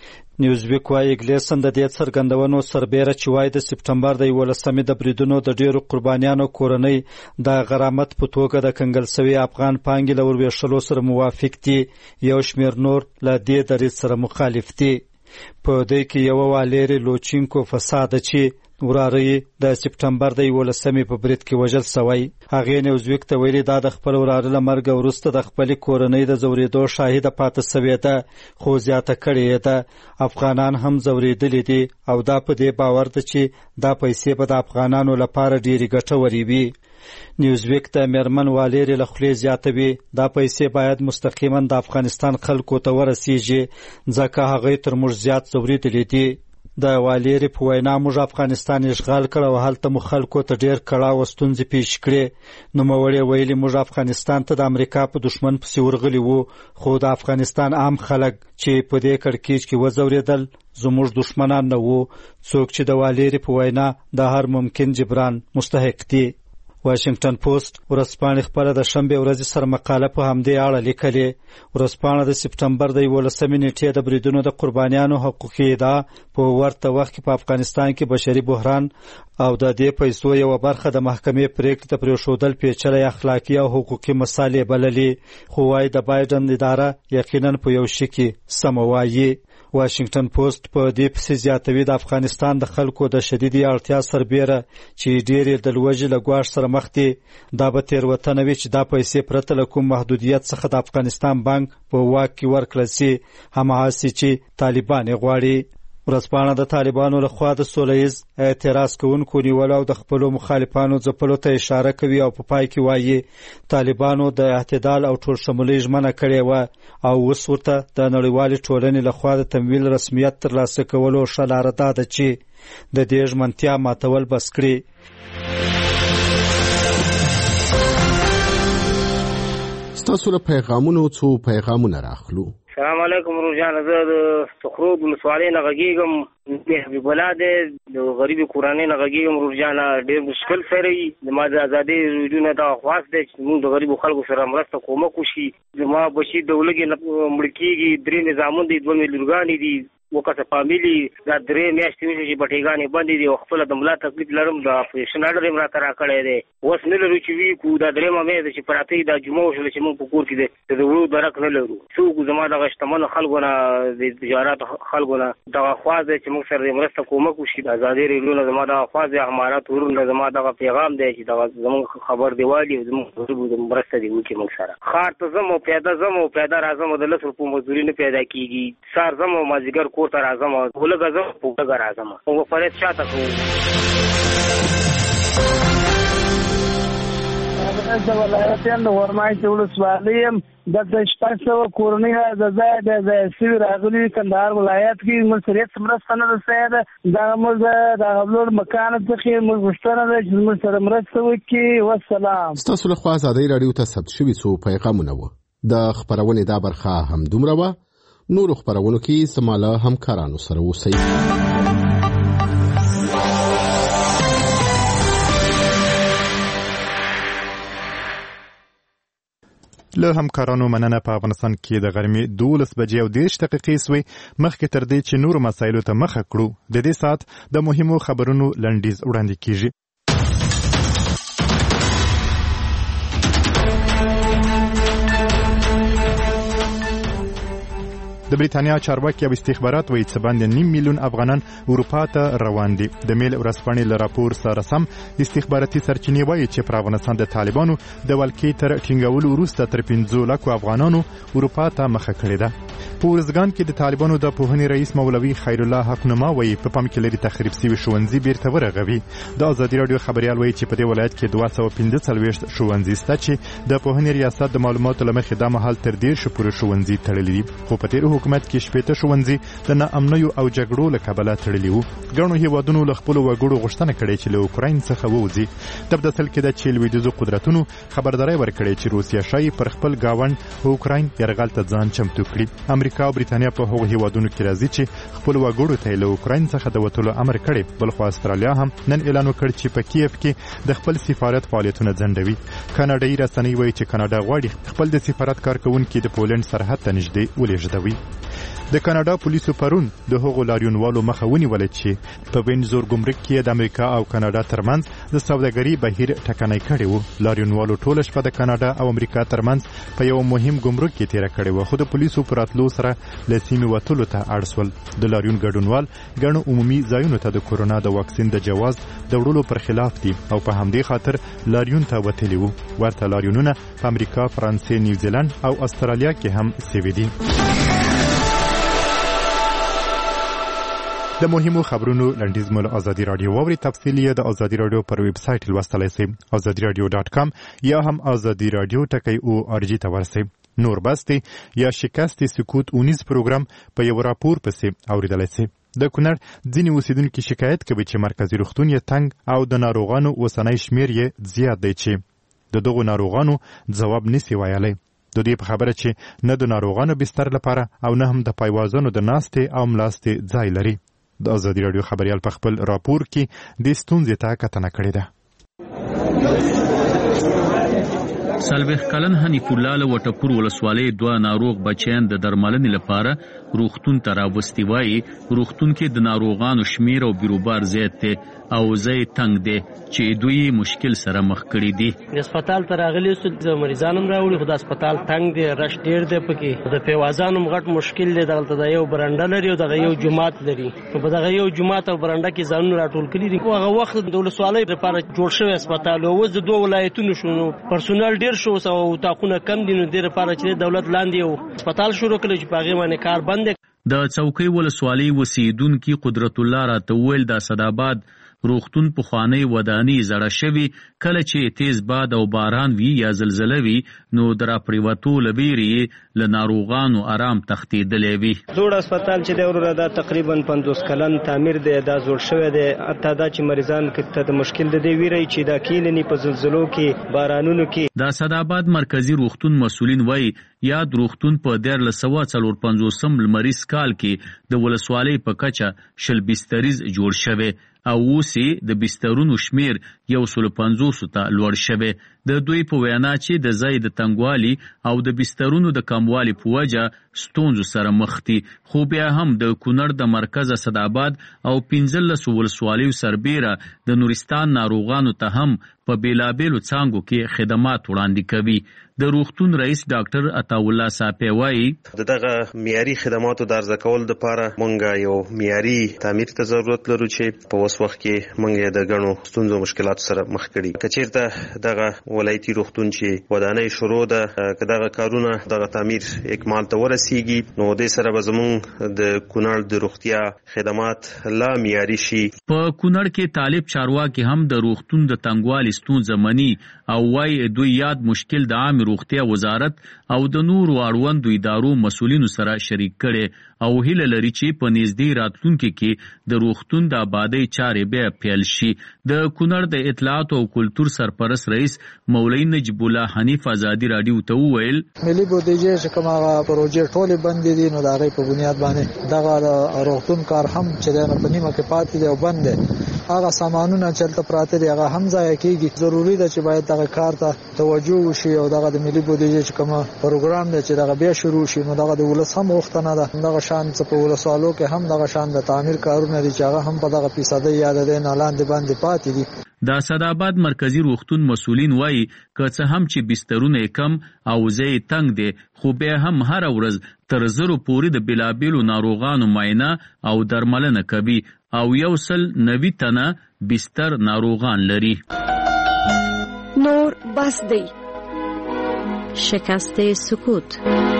نیوزویک وایي ګلیسن د دې څرګندونو سربیره چې وایي د سپټمبر د یولسمې د بریدونو د ډیرو قربانیانو کورنۍ د غرامت په توګه د کنګل شوي افغان پانګې له ورویشلو سره موافق دي، یو شمېر نور له دې دریځ سره مخالف دي. په دې کې یوه والېري لوچینکو فساده چې وراره د سپټمبر د یولسمې په برید کې وژل سوی. هغې نیوزویک ته ویلي دا د خپل وراره له مرګه وروسته د خپلې کورنۍ د ځورېدو شاهده پاتې سوې ده، خو زیاته کړې یې ده افغانان هم ځورېدلي دي او دا په دې باور ده چې دا پیسې به د افغانانو لپاره ډېرې ګټورې وي. نیوزویک د میرمن والېري له خولې زیاتوي دا پیسې باید مستقیما د افغانستان خلکو ته ورسیږي ځکه هغوی تر موږ زیات ځورېدلي دي. د والېري په وینا موږ افغانستان اشغال کړ او هلته مو خلکو ته ډېر کړاو او ستونزې پیښ کړې. نوموړي ویلي موږ افغانستان ته د امریکا په دښمن پسې ورغلي وو، خو د افغانستان عام خلک چې په دې کړکېچ کې وځورېدل زموږ دښمنان نه وو، څوک چې د والېري په وینا د هر ممکن جبران مستحق دي. واشنگټن پوسټ ورځپاڼې خپله د شنبې ورځې سره مقاله په همدې اړه لیکلې. ورځپاڼه د سپټمبر د یولسمې نیټې د بریدونو د قربانیانو حقوقي ادعا په ورته وخت کې په افغانستان کې بشري بحران او د دې پیسو یوه برخه د محکمې پریکړې ته پرېښودل پیچلی اخلاقي او حقوقي مسالې بللې، خو وایي د بایدن اداره یقینا په یو شي کې سمه وایي. واشنگټن پوسټ په دې پسې زیاتوي د افغانستان د خلکو د شدیدې اړتیا سربیره چې ډېرې د لوږې له ګواښ سره مخ دي، دا به تېروتنه وي چې دا پیسې پرته له کوم محدودیت څخه د افغانستان بانک په واک کې ورکړل سي، هماغسې چې طالبان یې غواړي. ورځپاڼه د طالبانو لخوا د سوله ییز اعتراض کوونکو نیولو او د خپلو مخالفانو ځپلو ته اشاره کوي او په پای کې وایي طالبانو د اعتدال او ټولشمولۍ ژمنه کړې وه او اوس ورته د نړیوالې ټولنې لخوا د تمویل رسمیت ترلاسه کولو ښه لاره دا ده چې د دې ژمنتیا ماتول بس کړي. ستاسو له پیغامونو څو پیغامونه راخلو. السلام علیکم روجان، زه د تخروب ولسوالۍ نه غږیږم، حبیب الله دی، د غریبې کورنۍ نه غږیږم. روجان ډېر مشکل سره وي، زما د ازادۍ ویډیو دغه خواست دی چې موږ د غریبو خلکو سره مرسته کومک وشي. زما بچي د ولږې مړه کېږي، درې نظامونه دي، دوه مې لورګانې دي، وکړه فامیلی دا درې میاشتې وشي چې بټېګانې بندې دي او خپل د ملا تکلیف لرم د اپریشن اډر یې راته راکړی دی اوس نه لرو چې وي کو دا درېیمه میاشت چې پراته دا جمعه وشوله چې موږ په کور کې د د وړو درک نه لرو څوک زما دغه شتمنو خلکو نه د تجارت خلکو نه دغه خواز دی چې موږ سره مرسته کومک وشي د ازادي راډیو نه زما دغه خواز دی امارات ورونه زما دغه پیغام دی چې دغه زموږ خبر دی والي زموږ د مرسته دی وکړي موږ سره ښار ته ځم او پیاده ځم او پیاده راځم د لس روپو مزدوري نه پیدا کېږي سهار ځم او مازدیګر کور ته راځم او لږه ځم په لږه راځم او فریاد چاته کوو د ولایتیان د ورمای چې ولسوالۍ یم دلته شپږ سوه کورنۍ د ځای د ځای سوي راغلي کندهار ولایت کې موږ سره هېڅ مرسته نه ده سوې ده دغه موږ دغه لوړ مکان څخه موږ غوښتنه ده چې موږ سره مرسته وکړي والسلام. ستاسو لخوا ازادي راډیو ته ثبت شوي څو پیغامونه وو. د خپرونې دا برخه همدومره وه. نورو خپرونو کې زما له همکارانو سره اوسئ. له همکارانو مننه. په افغانستان کې د غرمې دولس بجې او دېرش دقیقې سوې. مخکې تر دې چې نورو مسایلو ته مخه کړو د دې ساعت د مهمو خبرونو لنډیز وړاندې کیږي. د بریتانیا چارواکي او استخبارات وایي چې باندې نیم میلیون افغانان اروپا ته روان دي. د میل ورځپاڼې له راپور سره سم استخباراتي سرچینې وایي چې پر افغانستان د طالبانو د ولکې تر ټینګولو وروسته تر پنځو لکو افغانانو اروپا ته مخه کړې ده. په ارزګان کې د طالبانو د پوهنې رئیس مولوي خیر الله حقنما وایي په پام کې لري تخریب شوي ښوونځي بیرته ورغوي. د ازادي راډیو خبریال وایي چې په دې ولایت کې دوه سوه پنځه څلوېښت ښوونځي شته چې د پوهنې ریاست د معلوماتو له مخې دا مهال تر دېرشو پورې ښوونځي تړلي دي. خو په تېر حکومت کې شپېته ښوونځي د ناامنیو او جګړو له کبله تړلي وو. ګڼو هېوادونو له خپلو وګړو غوښتنه کړې چې له اوکراین څخه ووځي. تبدسل کې ده چې لویدیځو قدرتونو خبرداری ورکړې چې روسیه ښایي پر خپل ګاونډ اوکراین یرغل ته ځان چمتو کړي. امریکا او بریتانیا په هغو هېوادونو کې راځي چې خپل وګړو ته له اوکراین څخه د وتلو امر کړی. بلخو استرالیا هم نن اعلان وکړ چې په کیف کې د خپل سفارت فعالیتونه ځنډوي. کاناډایي رسنۍ وایي چې کاناډا غواړي خپل د سفارت کارکوونکي د پولنډ سرحد ته نږدې ولېږدوي. د کاناډا پولیسو پرون د هغو لاریونوالو مخه ونیوله چې په وینزور ګمرک کې د امریکا او کاناډا ترمنځ د سوداګرۍ بهیر ټکنی کړی و. لاریونوالو ټوله شپه د کاناډا او امریکا ترمنځ په یو مهم ګمرک کې تیره کړې وه، خو د پولیسو په راتلو سره له سیمې وتلو ته اړ شول. د لاریون ګډونوال ګڼو عمومي ځایونو ته د کورونا د واکسین د جواز د وړلو پر خلاف دي او په همدې خاطر لاریون ته وتلي وو. ورته لاریونونه په امریکا، فرانسې، نیوزیلند او استرالیا کې هم سوي دي. د مهمو خبرونو لنډیز مو له ازادي راډیو واوري. تفصیل یې د ازادي راډیو پر ویب سایټ لوستلی سئ ازادي راډیو ډاټ کام یا هم ازادي راډیو ټکی او ار جی ته ورسئ. نور بستې یا شکست سکوت اونیز پروګرام په یو راپور پسې اوریدلی سئ. د کونړ ځینې اوسیدونکي شکایت کوي چې مرکزي روغتون یې تنګ او د ناروغانو اوسنی شمیر یې زیات دی چې د دغو ناروغانو ځواب نسي ویلی. د دې په خبره چې نه د ناروغانو بستر لپاره او نه هم د پایوازانو د ناستې او ملاستې ځای لري. د ازادي راډیو خبریال په خپل راپور کې د ستونزې ته کتنه کړې ده. سلويخ کلن حنیف الله له وټپور ولسوالۍ دوه ناروغ بچیان د درملنې لپاره روغتون ته راوستي وایي. روغتون کې د ناروغانو شمیر او بیروبار زیات دی او ځای تنګ دی چې دوی مشکل سره مخ کړي دي. د هسپتال ته راغلي سو د مریضانو راوړي خو د هسپتال تنګ دی، رش ډیر دی، پکې د پیوازانو غټ مشکل دی. دلته د یو برنډه لري او دغه یو جماعت لري، په دغه یو جماعت او برنډه کې ځانونه راټول کړي دي. هغه وخت د ولسوالۍ لپاره جوړ شوی هسپتال او د دوه ولایتونو شنو پرسونل ډیر شو او تاقونه کم دي، نو د لپاره چې دولت لاندې یو هسپتال شروع کړي چې په هغه باندې کار بند دی. د چوکۍ ولسوالۍ اوسیدونکي قدرت الله راته وویل د اسداباد روغتون پخوانی ودانی زړه شوی، کله چې تیز باد او باران وی یا زلزلہ وی نو درا پریواتو لبیری ل ناروغانو آرام تختیدلې وی. زوړ هسپتال چې د ورته دا تقریبا پنځوس کلن تعمیر دی، دا زوړ شوی دی. اته دا چې مریضان کې ته مشکل دی ویری چې دا کیننی په زلزلو کې بارانونو کې. د اسداباد مرکزی روغتون مسولین وای یاد روغتون په ډیر ل سوا څلور پنځوسم مریض کال کې د ولسوالۍ په کچه شل بستریز جوړ شوی او اوسې د بسترونو شمیر یو سل پنځوس ته لوړ شوی. د دوی په وینا چې د ځای د تنګوالي او د بسترونو د کموالي په وجه ستونزو سره مخ دي، خو بیا هم د کونړ د مرکز اسداباد او پنځلسو ولسوالیو سربیره د نورستان ناروغانو ته هم په بیلابیلو څانګو کې خدمات وړاندې کوي. د روغتون رئیس ډاکټر عطاالله صافی وایي دغه معیاري خدماتو د ارزه کول لپاره مونږ یو معیاري تعمیر ته ضرورت لرو چې په اوس وخت کې مونږ د غنو ستونزو مشکلاتو سره مخ کړي. کچیرته دغه ولایتي روغتون چې ودانۍ شروع ده کداغه کارونه دغه تعمیر اکمال ته ورسیږي نو د سره به زموږ د کونړ د روغتیا خدمات لا معیاري شي. په کونړ کې طالب چارواکي هم د روغتون د تنګوالي ستونزه مني او وايي دوی یاد مشکل د عام روغتیا وزارت او د نورو اړوندو ادارو مسؤلینو سره شریک کړي او هیله لري چې په نږدې راتلونکي کې د روغتون د آبادی چارې بیا پیل شي. د کونړ د اطلاعات او کلتور سرپرست رئیس مولوی نجیب الله حنیف ازادي رادیو ته وویل ملي بودیجه چې کومه پروژې ټولې بندې دي نو د هغې په بنیاد باندې دغه روغتون کار هم چې دی نو په نیمه کې پاتې دی او بند دی. هغه سامانونه چې هلته پراته دي هغه هم ضایع کېږي. ضروري ده چې باید دغه کار ته توجه وشي او دغه د ملي بودیجې چې کومه پروګرام دی چې دغه بیا شروع شي نو دغه د ولس هم غوښتنه ده دغه شان څه په ولسوالو کې هم دغه شان د تعمیر کارونه دي چې هغه هم په دغه فیصدي یا د نه لاندې باندې پاتې دي. د اسداباد مرکزی روغتون مسؤلین وایي که څه هم چې بسترونه کم او ځای تنګ دي خو بیا هم هر ورځ تر زرو پورې د بلابلو ناروغانو معاینه او درملنه کوي او یو سل نوي تنه بستر ناروغان لري. نور بس دی شکست سکوت.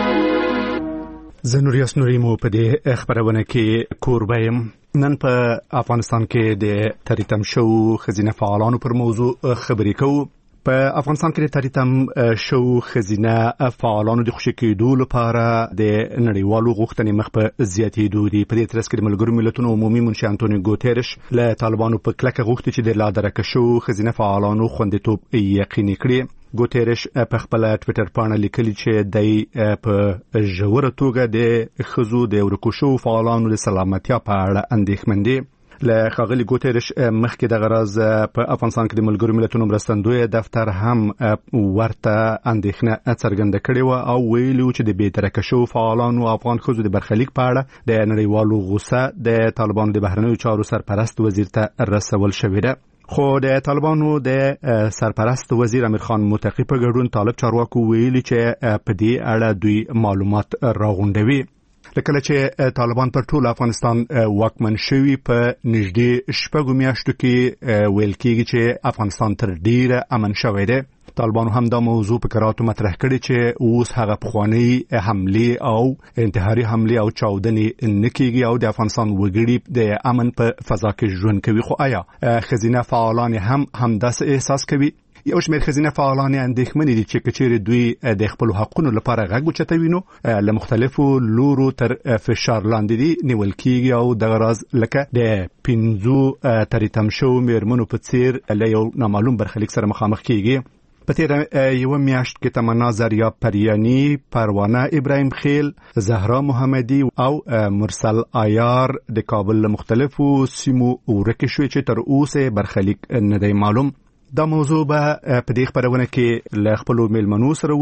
زه نوریاس نوري مو په دې خبرونه کې کوربه یم. نن په افغانستان کې د تریتم شو خزینه فعالانو پر موضوع خبرې کوو. په افغانستان کې د تریتم شو خزینه فعالانو د خوشي کېدو لپاره د نړیوالو غوښتنې مخ په زیاتېدو دي. په دې ترڅ کې د ملګرو ملتونو عمومي منشي انټونیو ګوتيرش له طالبانو په کلکه غوښتي چې د لا درکه شو خزینه فعالانو خوندیتوب یقیني کړي. ګوتيرش په خپل ټوئیټر باندې لیکلي چې د په ژوره توګه د خزو د ورکو شو فعالانو د سلامتیا په اړه اندېښمن دي. له خاغلی ګوتيرش مخکې د غرض په افغانستان کې د ملګرو ملتونو مرستندوی دفتر هم ورته اندېښنه څرګنده کړې و او ویلو چې د بی‌ترکه شو فعالانو افغان خزو د برخلیک په اړه د نړیوالو غوسه د طالبانو د بهرنیو چارو سرپرست وزیر ته رسول شوې ده. خو د طالبانو د سرپرست وزیر امیر خان متقی په ګډون طالب چارواکو ویلي چې په دې اړه دوی معلومات راغونډوي. لکه چې طالبان پر ټول افغانستان واکمن شوي په نږدې شپږو میاشتو کې ویل کېږي چې افغانستان تر ډیره امن شوی دی. طالبانو هم دا موضوع په کراتو مطرح کړي چې اوس هغه پخوانی حمله او انتحاري حمله او چاودنې نه کېږي او د افغانستان وګړي د امن په فضا کې ژوند کوي. خو آیا خزینه فعالان هم همداسې احساس کوي؟ یو شمېر خزینه فعالان اندېښمن دي چې کچېرې دوی د خپل حقونو لپاره غږ اوچتوي نو له مختلفو لورو تر فشار لاندې دي نیول کېږي او دغه راز لکه د پنځو تریتم شو میرمنو په څیر له یو نامعلوم برخلیک سره مخامخ کېږي. په تیر یو میاشت کې تمنا زریا پریانی، پروانه ابراهیم خیل، زهرا محمدی او مرسل عیار د کابل مختلفو سیمو ورکه شوې چې تر اوسه برخلیک نه دی معلوم. دا موضوع به په دې خبرونه کې له خپل میلمنو سره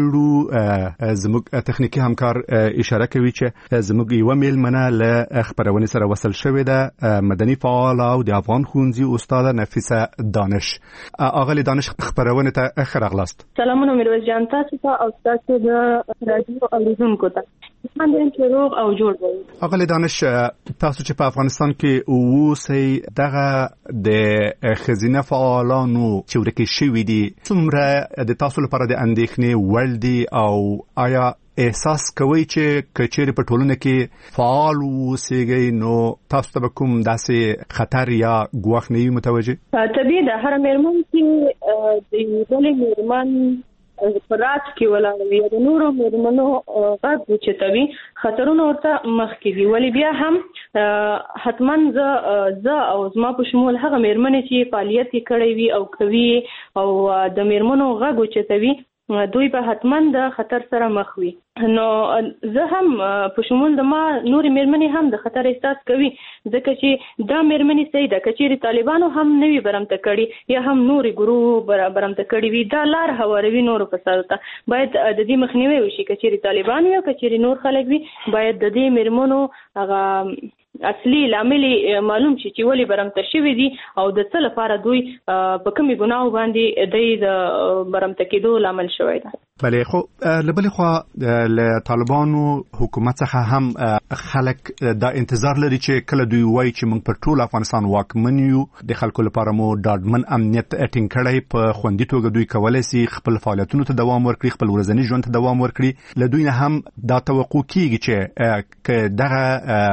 وڅېړو. زموږ تخنیکی همکار اشاره کوي چې زموږ یو میلمنه له خبرونه سره وصل شوې ده، مدني فعال او د افغان ښوونځي استاد نفیسه دانش. اغلی دانش خبرونه ته ښه راغلاست. سلامونه میرویس جان، تاسو ته او تاسو د رادیو اوریدونکو ته. من چې روغ او جوړ وي. اغلی دانش، تاسو چې په افغانستان کې اوسئ دغه د خزینه فعالانو چې ورکه شوی دي څومره د تاسو لپاره د اندېښنې وړ دي او آیا احساس کوي چې کچېرې په ټولنه کې فعال اوسئ نو تاسو ته کوم داسې خطر یا ګواښ نه وي متوجه؟ طبیعي ده، هر میرمن چې د بلې میرمن پرات کې ولاړ وي د نورو میرمنو غږ اوچتوي خطرونه ورته مخکې دي. ولې بیا هم حتما زه زه او زما په شمول هغه میرمنې چې فعالیت یې کړی وي او کوي او د میرمنو غږ اوچتوي دوی به حتما د خطر سره مخ وي. نو زه هم په شمول د ما نورې مېرمنې هم د خطر احساس کوي، ځکه چې دا مېرمنې صحیح ده که چیرې طالبانو هم نه وي برمته کړي یا هم نورې ګروه برمته کړي وي، دا لار هواروي نورو فسادو ته. باید د دې مخنیوی وشي، که چیرې طالبان وي او که چیرې نور خلک وي، باید د دې مېرمنو هغه اصلي لامل معلوم شي چې ولې برمته شوي دي او د څه لپاره دوی په کومې ګناهو باندې دوی د برمته کېدو لامل شوی ده. بله، خو له بلې خوا له طالبانو حکومت څخه هم خلک دا انتظار لري چې کله دوی وایي چې موږ پر ټول افغانستان واکمن یو، د خلکو لپاره مو ډاډمن امنیت ټینګ کړی، په خوندي توګه دوی کولی شي خپل فعالیتونو ته دوام ورکړي، خپل ورځني ژوند ته دوام ورکړي. له دوی نه هم دا توقع کیږي چې که دغه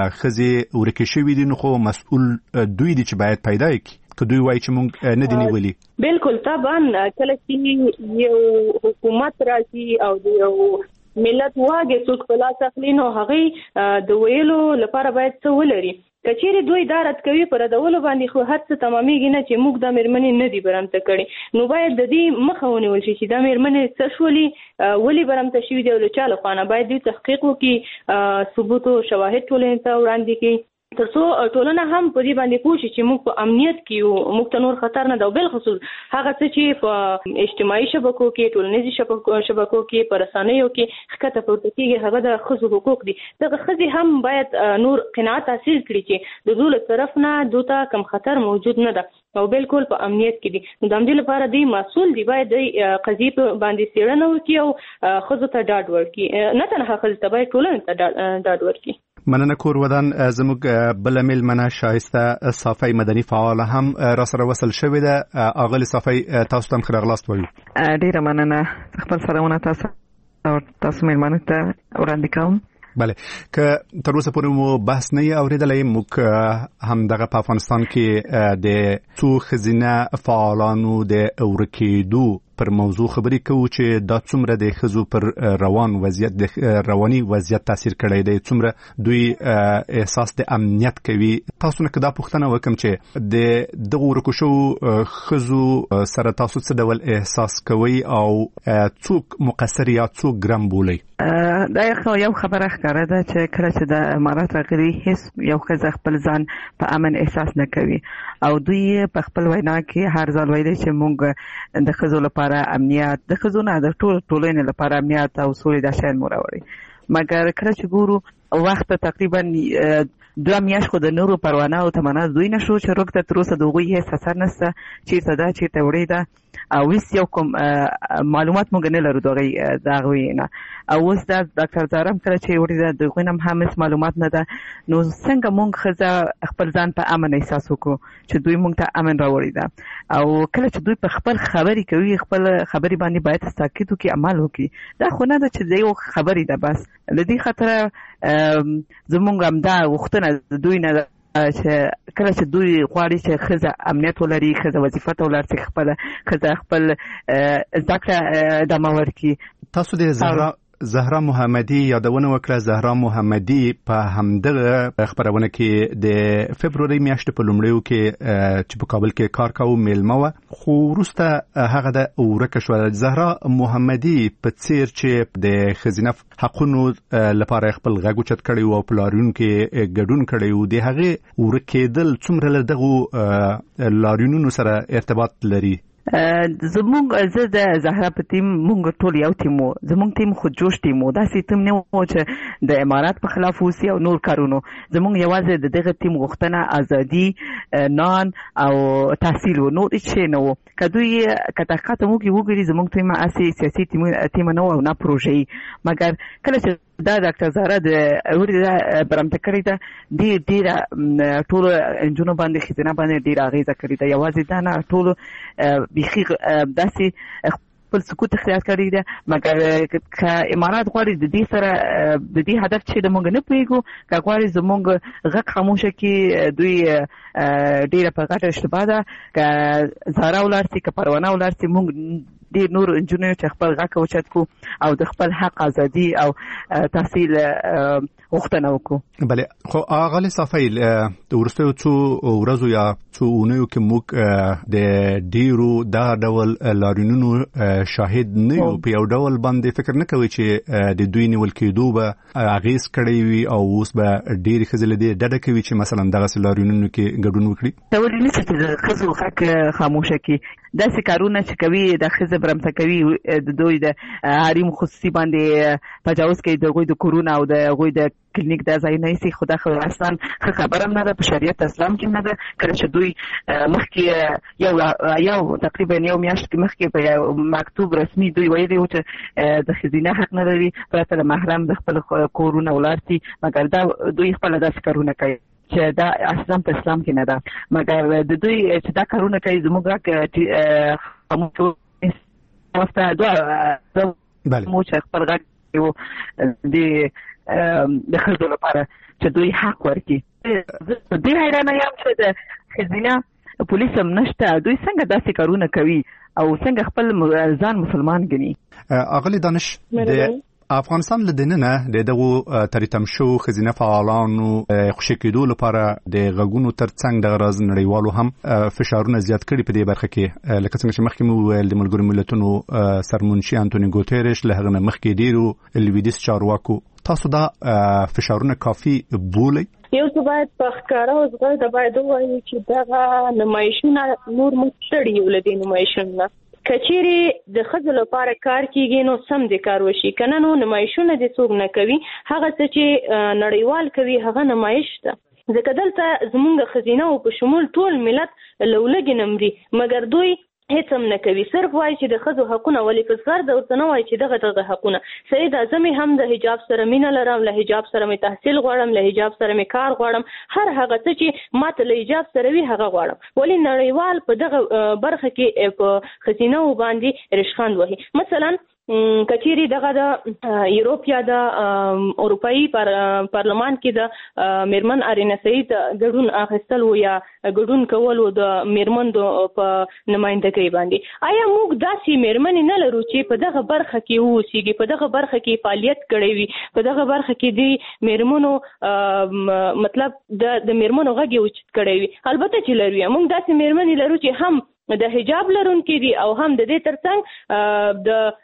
ښځې ورکې شوي دي نو خو مسؤل دوی دي چې باید پیدا کړي، که دوی وایي چې موږ نه دي نیولي. بالکل طبعا کله چې یو حکومت راځي او د یو ملت واګې څوک په لاس اخلي نو هغې د ویلو لپاره باید څه ولري. که چیرې دوی دا رد کوي په ردولو باندې خو هر څه تمامېږي نه چې موږ دا مېرمنې نه دي برمته کړي، نو باید د دې مخه ونیول شي چې دا مېرمنې څه شولي، ولې برمته شوي دي او له چا لخوا نه. باید دوی تحقیق وکړي، ثبوت او شواهد ټولنې ته وړاندې کړي تر څو ټولنه هم په دې باندې پوه شي چې موږ په امنیت کې یو، موږ ته نور خطر نه ده. او بالخصوص هغه څه چې په اجتماعي شبکو کې، ټولنیزو شبکو کې، په رسنیو کې ښکته پورته کېږي، هغه د ښځو حقوق دي. دغه ښځې هم باید نور قناعت حاصل کړي چې د دوی له طرف نه دوی ته کوم خطر موجود نه ده او بالکل په امنیت کې دي. نو د همدې لپاره دوی مسؤل دي، باید دوی قضیې په باندې څېړنه وکړي او ښځو ته ډاډ ورکړي، نه تنها ښځو ته، باید ټولنې ته ډاډ ورکړي. مننه کور ودان. زموږ بل میلمنه شایسته صافی مدني فعال هم را سره وصل شوې ده. اغلی صافی تاسو ته ښه راغلاست وایو. ډیره مننه، خپل سلامونه تاسو او تاسو میلمنو ته وړاندې کوم. بله، که تر اوسه پورې مو بحث نه یې اورېدلی، موږ هم دغه په افغانستان کې د څو ښځینه فعالانو د ورکېدو پر موضوع خبرې کوو چې دا څومره د ښځو پر روان وضعیت، د رواني وضعیت تاثیر کړی دی، څومره دوی احساس د امنیت کوي. تاسو نه که دا پوښتنه وکړم چې د دغو ورکو شوو ښځو سره تاسو څه ډول احساس کوئ او څوک مقصر یا څوک ګرم بولئ؟ دا یو خبره ښکاره ده چې کله چې د امارات راغلي هیڅ یو ښځه خپل ځان په امن احساس نه کوي او دوی په خپل وینا کې هر ځل ویلي چې موږ د ښځو لپاره امنیت، د ښځو نه د ټول ټولنې لپاره امنیت او سولې دا شیان مو راوړي. مګر کله چې ګورو وخت تقریبا دوه میاشت خو د نورو پروانه او تمنا دوی نشو چې روک ته تر اوسه د هغوی هېڅ اثر نشته، چېرته ده چېرته وړې ده او هېڅ یو کوم معلومات موږ نه لرو د هغوی د هغوی نه. او اوس دا ډاکټر زهرا هم کله چې وړې ده د هغوی نه هم هېڅ معلومات نه ده. نو څنګه موږ ښځه خپل ځان په امن احساس وکړو چې دوی موږ ته امن راوړی ده. او کله چې دوی په خپل خبرې کوي، خپل خبرې باندې باید تاکید وکړي، عمل وکړي. دا خو نه ده چې د یو خبرې ده بس. له دې خاطره زموږ همدا غوښتنه د دوی نه ده چې کله چې دوی غواړي چې ښځه امنیت ولري، ښځه وظیفه ته ولاړ شي، خپله ښځه خپل زده کړه ادامه ورکړي. تاسو د زهرا زهرا محمدي یادونه وکړه. زهرا محمدي په همدغه خبرونه کې د فبروري میاشتې په لومړیو کې چې په کابل کې کار کاوه میلمه وه، خو وروسته هغه د ورکه شوه. زهرا محمدي په څیر چې د ښځینه حقونو لپاره خپل غږ اوچت کړی و او په لاریون کې ګډون کړی و، د هغې ورکېدل څومره له دغو لاریونونو سره ارتباط لري؟ زمونږ زه د زهرا په ټیم مونږ ټول یو ټیم وو. زمونږ ټیم خو جوش ټیم وو، داسې ټیم نه وو چې د امارات په خلاف اوسي او نور کارونو. زمونږ یوازې د دغه ټیم غوښتنه ازادي، نان او تحصیل وو، نور هېڅ شی نه وو. که دوی که تحقیقات موږ وګوري زمونږ ټیم هسې سیاسي ټیم نه وو او نه پروژهیي. مګر کله چې دا ډاکټر زهرا د وړې برمته کړې ده، ډېر ډېره ټولو نجونو باندې، ښځینه باندې ډېره اغېزه کړې ده. یوازې دا نه، ټولو بیخي داسې خپل سکوت اختیار کړی ده. مګر که امارات غواړي د دې سره د دې هدف چې د موږ نه پوهېږو، که غواړي زموږ غږ خاموشه کړي، دوی ډېره په غټه اشتباه ده. که زهرا ولاړ شي، که پروانه ولاړ شي، موږ ډیر نور انجنونو چې خپل غږ اوچت کو او د خپل حق ازادي او تحصیل غوښتنه وکړو. بله خو اغه صفایل د ورستو څو ورځو یا څو اونیو کې موږ د ډیرو دا ډول لارینونو شاهد نه یو په یو ډول باندې فکر نه کوي چې د دوی نیول کېدو به اغیز کړی وي او اوس به ډیر خزل دي ډډه کوي چې مثلا دغه لارینونو کې ګډون وکړي. دا ولې نه چې د خزو حق خاموشه کی داسې کارونه چې کوي د خزه برمته کوي د دوی د حریم خصوصي باندې تجاوز کوي د غوي د کورونا او د غوي د کلینیک د ځای نه سي خدا خو اصلا خبره نه ده په شریعت اسلام کې نه ده کله چې دوی مخکې یو یو تقریبا یو میاشت مخکې په مکتوب رسمي دوی ویلي و چې د خزینه حق نه لري پرته محرم د خپل کورونا ولارتي مګر دا دوی خپل داسې کارونه کوي چې دا اسلام په اسلام کې نه ده مګر د دوی چې دا کارونه کوي زموږ کې موږ واسطه دا مو چې خپل غږ یو د د خلکو لپاره چې دوی حق ورکړي. دوی حیرانه یم چې د خزینه پولیس هم نشته دوی څنګه داسې کارونه کوي او څنګه خپل ځان مسلمان ګڼي. اغلی دانش د افغانستان لدننه د دغه تریتم شو خزینه فعالانو خوشی کېدو لپاره د غږونو ترڅنګ د غرض نړیوالو هم فشارونه زیات کړي په دې برخه کې لکه څنګه چې مخکې مو ویل د ملګرو ملتونو سرمنشي انټونی ګوتيريش له هغه مخکې ډیرو لویدیس چارواکو تاسو دا فشارونه کافي بولئ؟ یو څه باید په ښکاره او زغر د باید وایي چې دغه نمایشونه نور مستړي یو لدی نمایشونه کچېری د خځو لپاره کار کیږي نو سم د کار وشي کنه نو نمایشونه د څوک نه کوي هغه څه چې نړیوال کوي هغه نمایش ده ځکه دلته زمونږ خزینه او په شمول ټول ملت لولګي نمري مګر دوی هیڅ هم نه کوي صرف وایي چې د خځو حقونه ولې په ځګر د ورته نه وایي چې دغه دغه حقونه سید اعظم هم د حجاب سره مینه لرم له حجاب سره مې تحصیل غواړم له حجاب سره مې کار غواړم هر هغه څه چې ماته له حجاب سره وي هغه غواړم ولې نړیوال په دغه برخه کې په خزینه باندې رشخند وهي مثلا کچېری دغه د یوروپیا د اروپאי پارلمان کې د میرمن ارینا سعید ګډون اخیستل و یا ګډون کول د میرمن په نمائندګۍ باندې آیا موږ داسې میرمن نه لرو چې په دغه برخه کې اوسېږي په دغه برخه کې فعالیت کړی وي په دغه برخه کې د میرمنو مطلب د د میرمنو غږ اوچت کړی وي البته چې لرو موږ داسې میرمن لرو چې هم د حجاب لرونکي دي او هم د دې ترڅنګ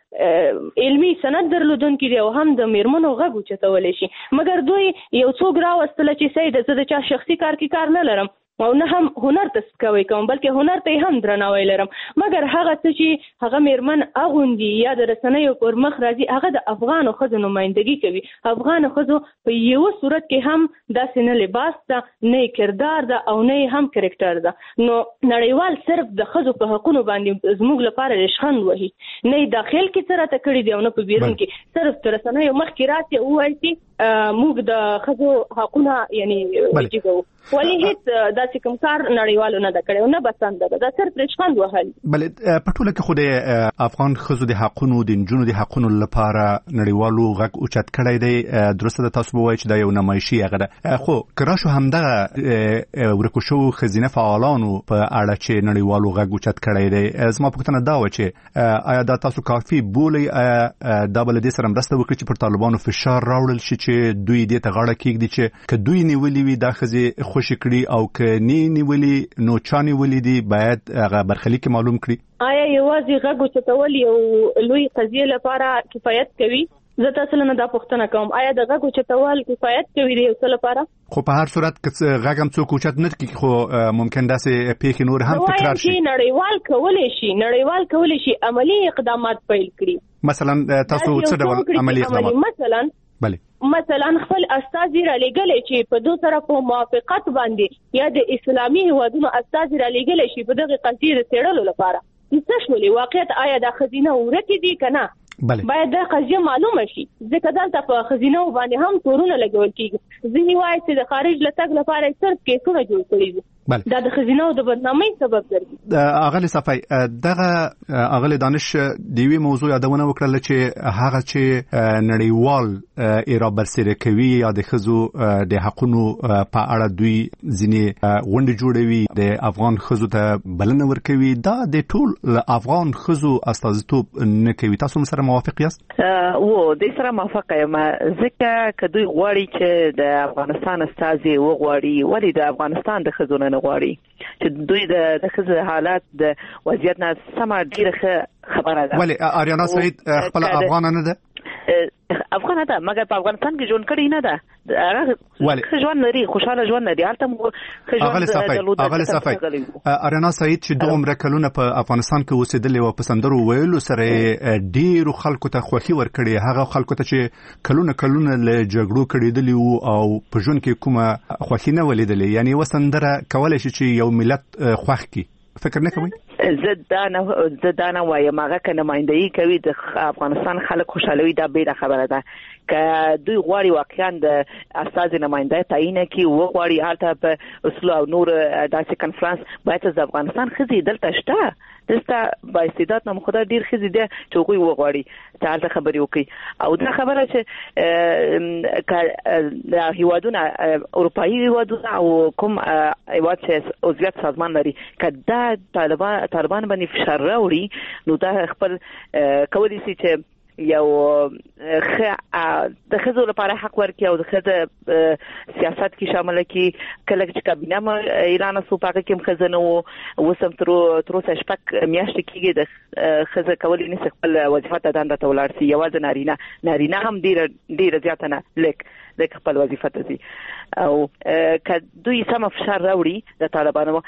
د علمي سند درلودونکي دي او هم د میرمنو غږ اوچتولی شي مګر دوی یو څوک راوستله چې سید زه د چا شخصي کار کې کار نه لرم او نه هم هنر ته سپکاوی کوم بلکې هنر ته هم درناوی لرم مګر هغه څه چې هغه میرمن اغوندي یا د رسنیو پر مخ راځي هغه د افغانو ښځو نمایندګي کوي افغانو ښځو په یو صورت کې هم داسې نه لباس ده نه کردار ده او نه هم کرکټر ده نو نړیوال صرف د ښځو په حقونو باندې زموږ لپاره رشخند وهي نه داخل کې سره ته کړی دی او نه په بیرون کې صرف د رسنیو مخ کې راځي او وایي چې موږ د ښځو حقونه یعنی وجیږو ولې هیڅ داسې کوم کار نړیوالو نه دا کړی نه بسند ده دا صرف رشخند وهل بل په ټوله کې خو د افغان ښځو د حقونو د نجونو د حقونو لپاره نړیوالو غږ اوچت کړی دی درسته ده تاسو وایي چې دا یو نمایشي هغه ده خو کرا شو همدغه ورکو شو خزینه فعالانو په اړه چې نړیوالو غږ اوچت کړی دی زما پوښتنه دا و چې آیا دا تاسو کافي بولئ آیا دا بل دې سره مرسته وکړي چې پر طالبانو فشار راوړل شي چې دوی دې ته غاړه کېږدي چې که دوی نیولې وي دا ښځې خوشي کړي او که نه نیولې نو چا نیولې دي باید هغه برخلیک معلوم کړي آیا یوازې غږ اوچتول یو لوی قضیه لپاره کفایت کوي زه تاسو نه دا پوښتنه کوم آیا د غږ اوچتول کفایت کوي د یو څه لپاره خو په هر صورت که غږ هم څوک اوچت نه کړي خو ممکن داسې پیښې نور هم تکرار شي نړیوال کولی شي نړیوال کولی شي عملی اقدامات پیل کړي مثلا تاسو څه ډول عملی اقدامات مثلا بله مثلا خپل استازي را لګلې چې په دوه سره په موافقت باندې یا د اسلامي هیوادونو استازي را لګلې شي په دغه قضیه د تیرلو لپاره څه شولې واقعیت آیا د خزینه ورته دي کنه بله باید دا قضیه معلومه شي ځکه دلته په خزینه باندې هم تورونه لګول کیږي ځینې وایي چې د خارج له تګ لپاره صرف کیسونه جوړ کړي دي دا د خزینه او د بدنامۍ سبب ګرځي. اغلی صفای دغه اغلی دانش د وی موضوع یادونه وکړه چې هغه چې نړیوال ایرا برسره کوي یا د خزو د حقونو په اړه دوی ځینې غونډې جوړوي د افغان خزو ته بلنه ورکوي دا د ټول افغان خزو استازیتوب نه کوي. تاسو سره موافق یاست؟ و د سره موافق یم ځکه که دوی غواړي چې د افغانستان استازي وغواړي ولی د افغانستان د خزو نه غواړي چې دوی د خزو حالات د وضعیت نه سم ډیره خبره ده. ولی آریانا سعید خپل افغان نه ده؟ افغان ده مګر په افغانستان کې ژوند کړی نه ده. هغه ژوند لري خوشاله ژوند لري هلته مو ژوند د اغلی صفای آریانا سعید چې دوه عمر کلونه په افغانستان کې اوسېدلې او په سندرو ویلو سره ډیرو خلکو ته خوښي ورکړي هغه خلکو ته چې کلونه کلونه له جګړو کړیدلی او په ژوند کې کومه خوښي نه ولیدلې یعنی وسندره کولای شي چې یو ملت خوښ کی فکر نه کوي؟ زدانه زدانه وایم هغه که نمایندګي کوي د افغانستان خلک خوشالوي دا بیره خبره ده که دوی غواړي واقعا د استازي نماینده تعیین کړي و غواړي هلته په اصول او نور داسې کنفرانس باید د افغانستان خزي دلته شته دسته با استعداد نو خدای ډیر خزي ده چې وګوي و غواړي ته هلته خبري وکړي او دا خبره چې د هیوادونو اروپאי هیوادونو او کوم هیواد چې عضویت سازمان لري که دا طالبان طالبان باندې فشار راوړي نو دا خپل کولی شي چې یو د خزو لپاره حق ورکړي او د خزه سیاست کې شامل کړي کله چې کابینه م ایران سو پاکه کې خزنه او وسم تر تر څه شپک میاشت کېږي د خزه کولی نه خپل وظیفه ته دنده تولار سي یوازې نارینه نارینه هم ډیر ډیر زیات نه لیک د خپل وظیفه ته سي او که دوی سم فشار راوړي د طالبانو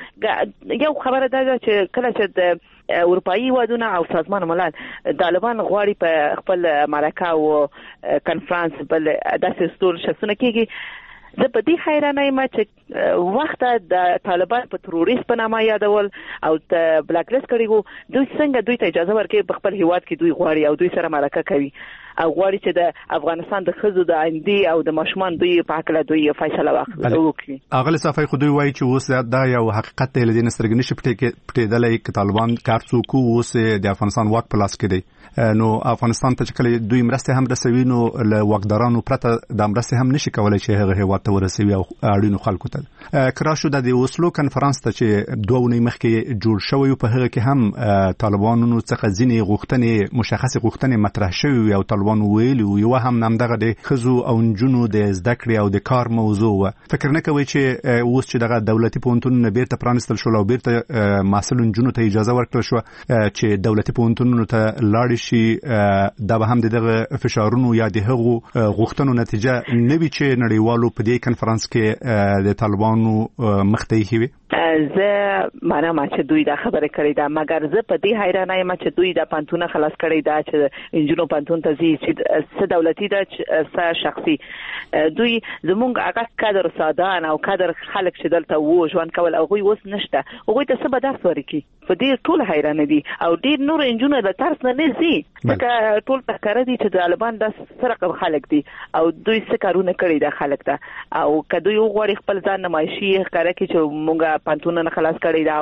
یو خبره ده چې کله چې د اروپאי هیوادونه او سازمان ملل طالبان غواړي په خپل مرکه او کنفرانس بل داسې ستور شسونه کېږي زه په دې حیرانه یم چې وخت د طالبان په تروریست په نامه یادول او د بلاک لیست کړي وو دوی څنګه دوی ته اجازه ورکړي په خپل هیواد کې دوی غواړي او دوی سره مرکه کوي او غواړي چې د افغانستان د خزو د آینده او د ماشومان دوی په حق له دوی فیصله وکړي. اغلی صفای خو دوی وایي چې اوس دا یو حقیقت دی لدې نسترګنی شپټې پټېدلې ک طالبان کار څوک اوس د افغانستان واک په لاس کې دی نو افغانستان ته چې کله دوی مرسته هم رسوي نو له واکدارانو پرته د مرسته هم نشي کولای چې هغه هیواد ته ورسوي او اړینو خلکو ته کرا شو د اوسلو کنفرانس ته چې دوه ونې مخکې جوړ شوی په هغه کې هم طالبانو څخه ځینې غوښتنې مشخص غوښتنې مطرح شوی او طالبان ویلو یو هم نمدغه د خزو او نجونو د زده کړې او د کار موضوع و فکر نه کوي چې اوس چې دغه دولتي پونتون بیرته پرانستل شو او بیرته مسؤل نجونو ته اجازه ورکړل شو چې دولتي پونتونونو ته لاړ شي دا به هم دغه فشارونو یا د هغو غوښتنو نتیجه نه وي چې نړیوالو په دې کنفرانس کې د طالبانو مخته وي. زه معنا ما چې دوی دا خبره کړې ده مګر زه په دې حیرانه یم چې دوی دا پانتونه خلاص کړی دا چې انجونو پانتون ته زی چې دولتي ده چې شخصي دوی زمونږ هغه کادر سادهان او کادر خلک چې دلته وو ژوند کول او غوي اوس نشته هغوی ته څه به درس ورکړي په دې ټول حیرانه دي او ډېر نور انجونو د ترس نه نه زی ځکه ټول تکره دي چې طالبان د سرقه خلک دي او دوی څه کارونه کړی د خلک ته او که دوی وغواړي خپل ځان نمایشي ښکاره کړي چې مونږ پانتونه نه خلاص کړی دا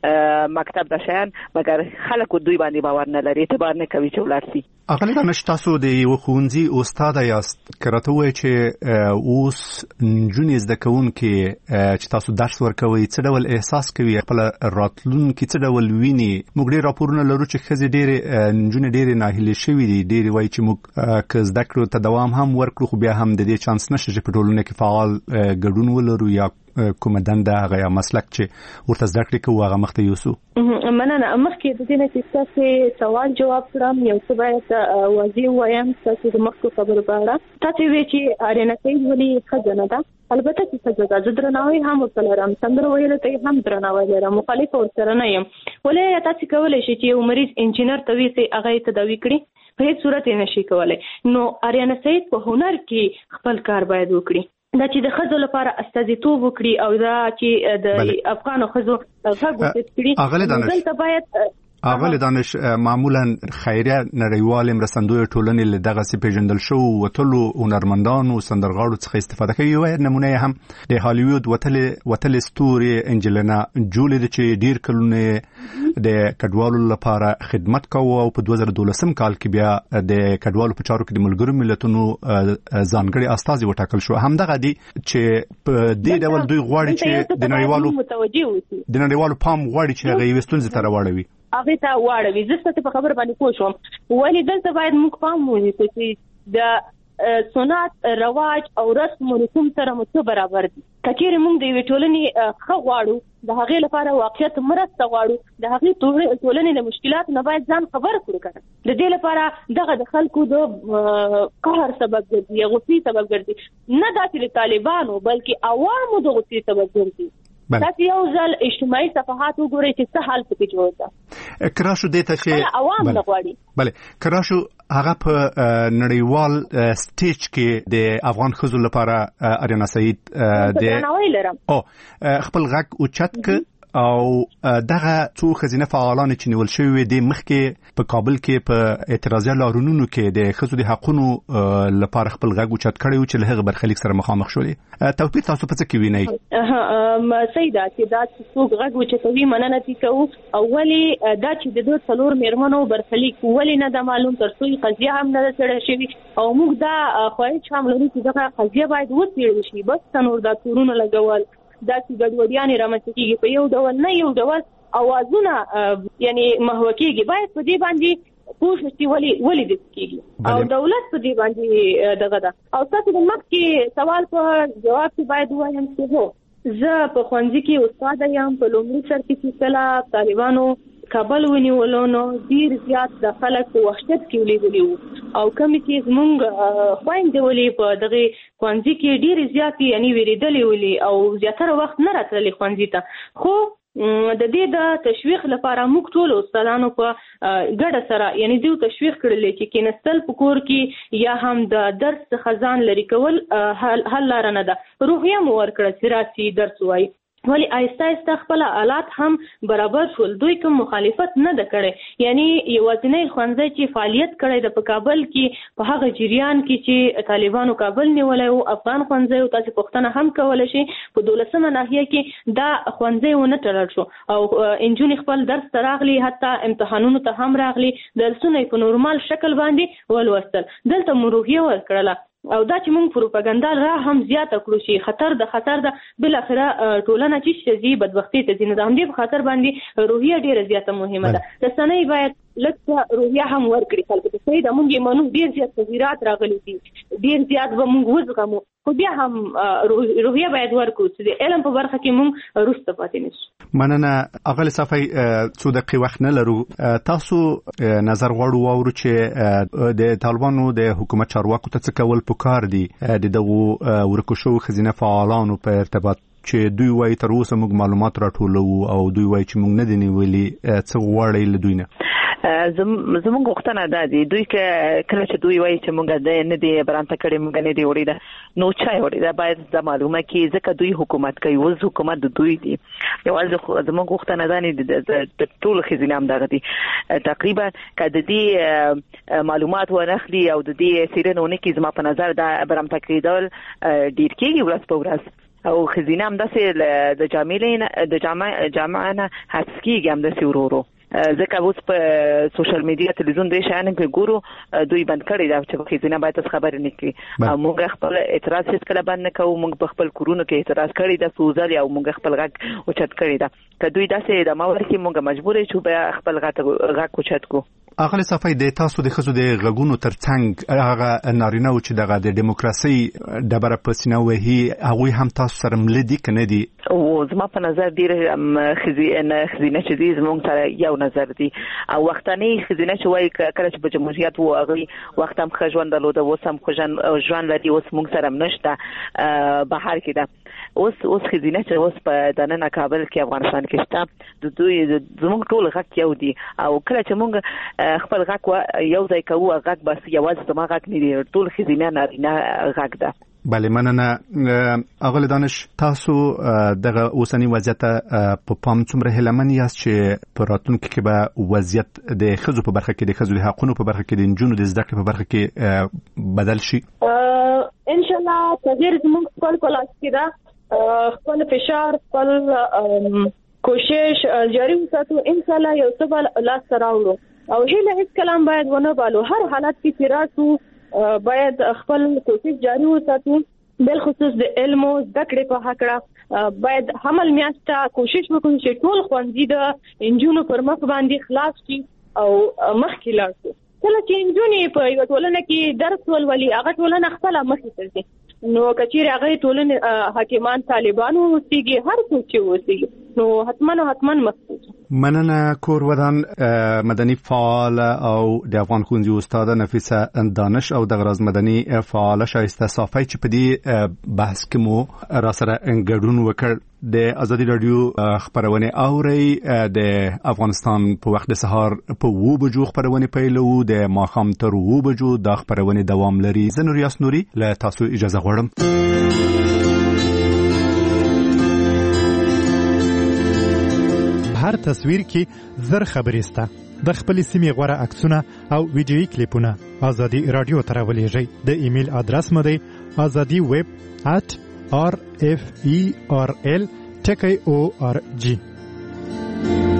او مکتب د شیان مګر خلک دوی باندې باور نه لري اعتبار نه کوي چې ولر سي. اغلی دانش تاسو د یو ښوونځي استاد یاست کرته وای چې اوس نجونې زده کوونکې چې تاسو درس ورکوي څه ډول احساس کوي خپل راتلونکي څه ډول ویني موږ ډېر راپورونه لرو چې ښځې ډېرې نجونې ډېرې ناهیلې شوي دي ډېرې وایي چې موږ که زده کړو ته دوام هم ورکړو خو بیا هم د دې چانس نشته چې په ټولنه کې فعال ګډون ولرو یا کومه دنده هغه یا مسلک چې ورته زده کړې کوو هغه مخته یوسو. مننه مخکې د دې نه چې تاسو سوال جواب کړم یو څه باید واضح وایم تاسو د مخکې خبرو په اړه تاسو وی چې اړینه کوي ولې خزانه ده البته چې څنګه د درناوي هم وکړم څنګه ویل ته هم درناوي لرم مخالف ورسره نه یم ولې تاسو کولای شئ چې یو مریض انجینر ته وی سي هغه تداوی کړي په هیڅ صورت نه شي کولای نو اړینه سید په هنر کې خپل کار باید وکړي دا چې د خزو لپاره استازیتوب وکړي او دا چې د افغانو خزو غږ وکړي دلته باید اغه دانش معمولا خیریه نړیوال مرستندوی ټولنې له دغه سي پیژندل شو وټلو هنرمندانو سندرغاړو څخه استفاده کوي. یو نمونه هم د هالیوود وتل وتل ستوري انجلینا جولی د چې ډیر کلونه د کډوالو لپاره خدمت کوي او په دوه زره دولسم کال کې بیا د کډوالو په چارو کې د ملګرو ملتونو ځانګړي استازي وټاکل شو. همدغه دي چې په دې ډول دوی غواړي چې د نړیوالو د نړیوالو پام غواړي چې هغه وستونځ ته راوړي. هغه ته واړوي. زه ستاسو په خبره باندې پوه شوم. ولې دلته باید موږ پام ونیسو چې د سنت رواج او رسم و رسوم سره مو برابر دي. کچېرې موږ د یوې ټولنې ښه غواړو، د هغې لپاره واقعیت مرسته غواړو، د هغې ټولنې د مشکلاتو نه باید ځان خبر کړو. کنه د دې لپاره دغه د خلکو د قهر سبب ګرځي یا غصې سبب ګرځي، نه دا چې د طالبانو بلکې عوامو د غصې سبب ګرځي. تاسو یو ځل اجتماعي صفحات وګورئ چې څه حال پکې جوړ ده. کراشو دته چې عوام نه غواړي. بله کراشو هغه په نړیوال سټیج کې د افغان ښځو لپاره اریانا سعید د او خپل غږ اوچت ک او دغه څو خزینه فعالان چې نیول شوی دي مخکې په کابل کې په اعتراضي لارونونو کې د ښځو د حقوقو لپاره خپل غږ اوچت کړی و چې له هغه برخلیک سره مخامخ شولې. توپیر تاسو په څه کې وینئ؟ ها سیدا چې دا څوک غږ اوچتوي مننه دي کوو. اولی دا چې د دوه څلور میرمنو برخلیک ولې نه د معلوم تر څو قضیه هم نه سره شوی او موږ دا خواهش هم لرو چې دغه قضیه باید وڅېړل شي. بس تنور دا تورونه لګول دا چې ګډوډیانې رامنځته کېږي په یو ډول نه یو ډول اوازونه یعنی محوه کېږي. باید په دې باندې پوه شو چې ولې ولې داسې کېږي او دولت په دې باندې دغه ده. او تاسو د مخکې سوال په جواب کې باید ووایم چې هو زه په ښوونځي کې استاده یم. په لومړي سر کې چې کله طالبانو کابل ونیولو نو ډېر زیات د خلک په وحشت کې ولیدلي وو او کومې چې زموږ خویندې ولې په دغې ښوونځي کې ډېرې زیاتې یعنې وېرېدلې ولې او زیاتره وخت نه راتللې ښوونځي ته. خو د دې د تشویق لپاره موږ ټول استادانو په ګډه سره یعنې دوی تشویق کړلې چې کېناستل په کور کې یا هم د درس څخه ځان لرې کول حل لاره نه ده. روحیه مو ورکړه چې راسي درس ووایي. ولی آیسته آیسته خپل آلات هم برابر شول. دوی کوم مخالفت نه ده کړی. یعنی یوازینی ښوونځی چې فعالیت کړی د په کابل کې په هغه جریان کې چې طالبانو کابل نیولی و افغان ښوونځی و. تاسو پوښتنه هم کولی شئ په دولسمه ناحیه کې دا ښوونځی ونه تړل شو او انجونې خپل درس ته راغلي، حتی امتحانونو ته هم راغلي، درسونه په نورمال شکل باندې ولوستل. دلته مو روحیه ورکړله او دا چې موږ پروپاګاندا را هم زیاته کړو چې خطر د خطر د بالاخره ټولنه چې شي بدبختي ته ځینې د همدې په خاطر باندې روحیه ډیره زیاته مهمه ده. رسنۍ باید لکه روحیه هم ورکړي خلکو ته. صحیح ده موږ یې منو ډېر زیات تغیرات راغلي دي، ډېر زیات به موږ وزغمو، خو بیا هم روحیه باید ورکړو چې د علم په برخه کې موږ وروسته پاتې نه شو. مننه. اغلې صفای څو دقیقې وخت نه لرو. تاسو نظر غواړو واورو چې د طالبانو د حکومت چارواکو ته څه کول پکار دي د دغو ورکو شوو ښځینه فعالانو په ارتباط چې دوی وایي تر اوسه موږ معلومات راټولو او دوی وایي چې موږ نه دي نیولي. څه غواړئ له دوی نه؟ زموږ غوښتنه دا دي دوی کله چې دوی وایي چې موږ د نه دي برانته کړي موږ نه دي وړي ده نو چا وړي ده باید د معلومه کې ځکه دوی حکومت کوي وز حکومت د دوی دي. یوازې زموږ غوښتنه دا نه دي د ټول خزینه هم دغه دي تقریبا کله دې معلومات ونخلي او د دې سیرنونه کې زما په نظر دا برانته کېدل ډیر کېږي ورځ په ورځ او خزینه هم داسې د جامعې د جامعه جامعه نه هڅکیږي هم داسې ورورو ځکه اوس په سوشل میډیا تلویزیون د شانې کې ګورو دوی بند کړی دا چې په خزینه باید خبرې نه کړي. موږ خپل اعتراض هیڅ کله بند نه کوو. موږ په خپل کورونو کې اعتراض کړی دا سوزل او موږ خپل غږ اوچت کړی دا که دوی داسې د ماور کې موږ مجبور یو چې خپل غږ اوچت کو. اغلی صفای د تاسو د خزو د غږونو ترڅنګ هغه نارینه او چې دغه د دیموکراسي د بر په سینه وهي هغه هم تاسو سره ملدي کنه دي او زما په نظر ډیر خزینه خزینه چې دي زموږ سره یو نظر دي او وختاني خزینه چې وایي کله چې په جمهوریت وو هغه وخت هم خژوند درلوده اوس هم خژوند ژوند لري اوس موږ سره نشته بهر کې ده اوس اوس خزینه چې اوس په دننه کابل کې افغانستان کې شته د دوی زموږ ټول غږ یو دي او کله چې موږ خپل غږ یو ځای کوو غږ بس یوازې زما غږ نه دی ټول خزینه نارینه غږ ده. بله مننه اغل دانش تاسو دغه اوسنی وضعیت په پام څومره هلمن یاست چې په راتلونکي کې به وضعیت د خزو په برخه کې د خزو د حقونو په برخه کې د نجونو د زده کړې په برخه کې بدل شي؟ ان شاء الله تغیر زموږ خپل په لاس کې ده، خپل فشار خپل کوشش جاری وساتو، ان شاء الله یو څه به لاس راوړو او هیله هیڅ کلام باید ونه بالو، هر حالت کې چې راسو باید خپل کوشش جاری وساتو، بل خصوص د علم او زده کړې په حق باید حمل میاشته کوشش وکړو چې ټول ښوونځي د انجونو پر مخ باندې خلاص شي او مخکې لاړ شي. کله چې انجونې په یو ټولنه کې درس ولولي هغه ټولنه خپل مخکې ځي، نو کچېرې هغه ټولنه حاکمان طالبانو اوسېږي هر څوک چې اوسېږي نو حتماً حتماً مخکې. مننه کور ودان مدني فعال او د افغان ښوونځي استاد نفیسه دانش او د غراز مدني فعال شایسته صافی چې په دې بحث کې مو را سره ګډون وکړ. د ازادي رادیو خبرونه اوري د افغانستان په وخت د سهار په وو بجو خبرونه پیلو د ماخام تر وو بجو د خبرونه دوام لري. زه نور یاس نوري له تاسو اجازه غواړم. هر تصویر کې زر خبرې سته، د خپل سیمې غوړه عکسونه او ویډیوي کلیپونه ازادي رادیو ته راولېږئ. د ایمیل ادرس مو دی azadi web at r f e r l ټکی او ار جی.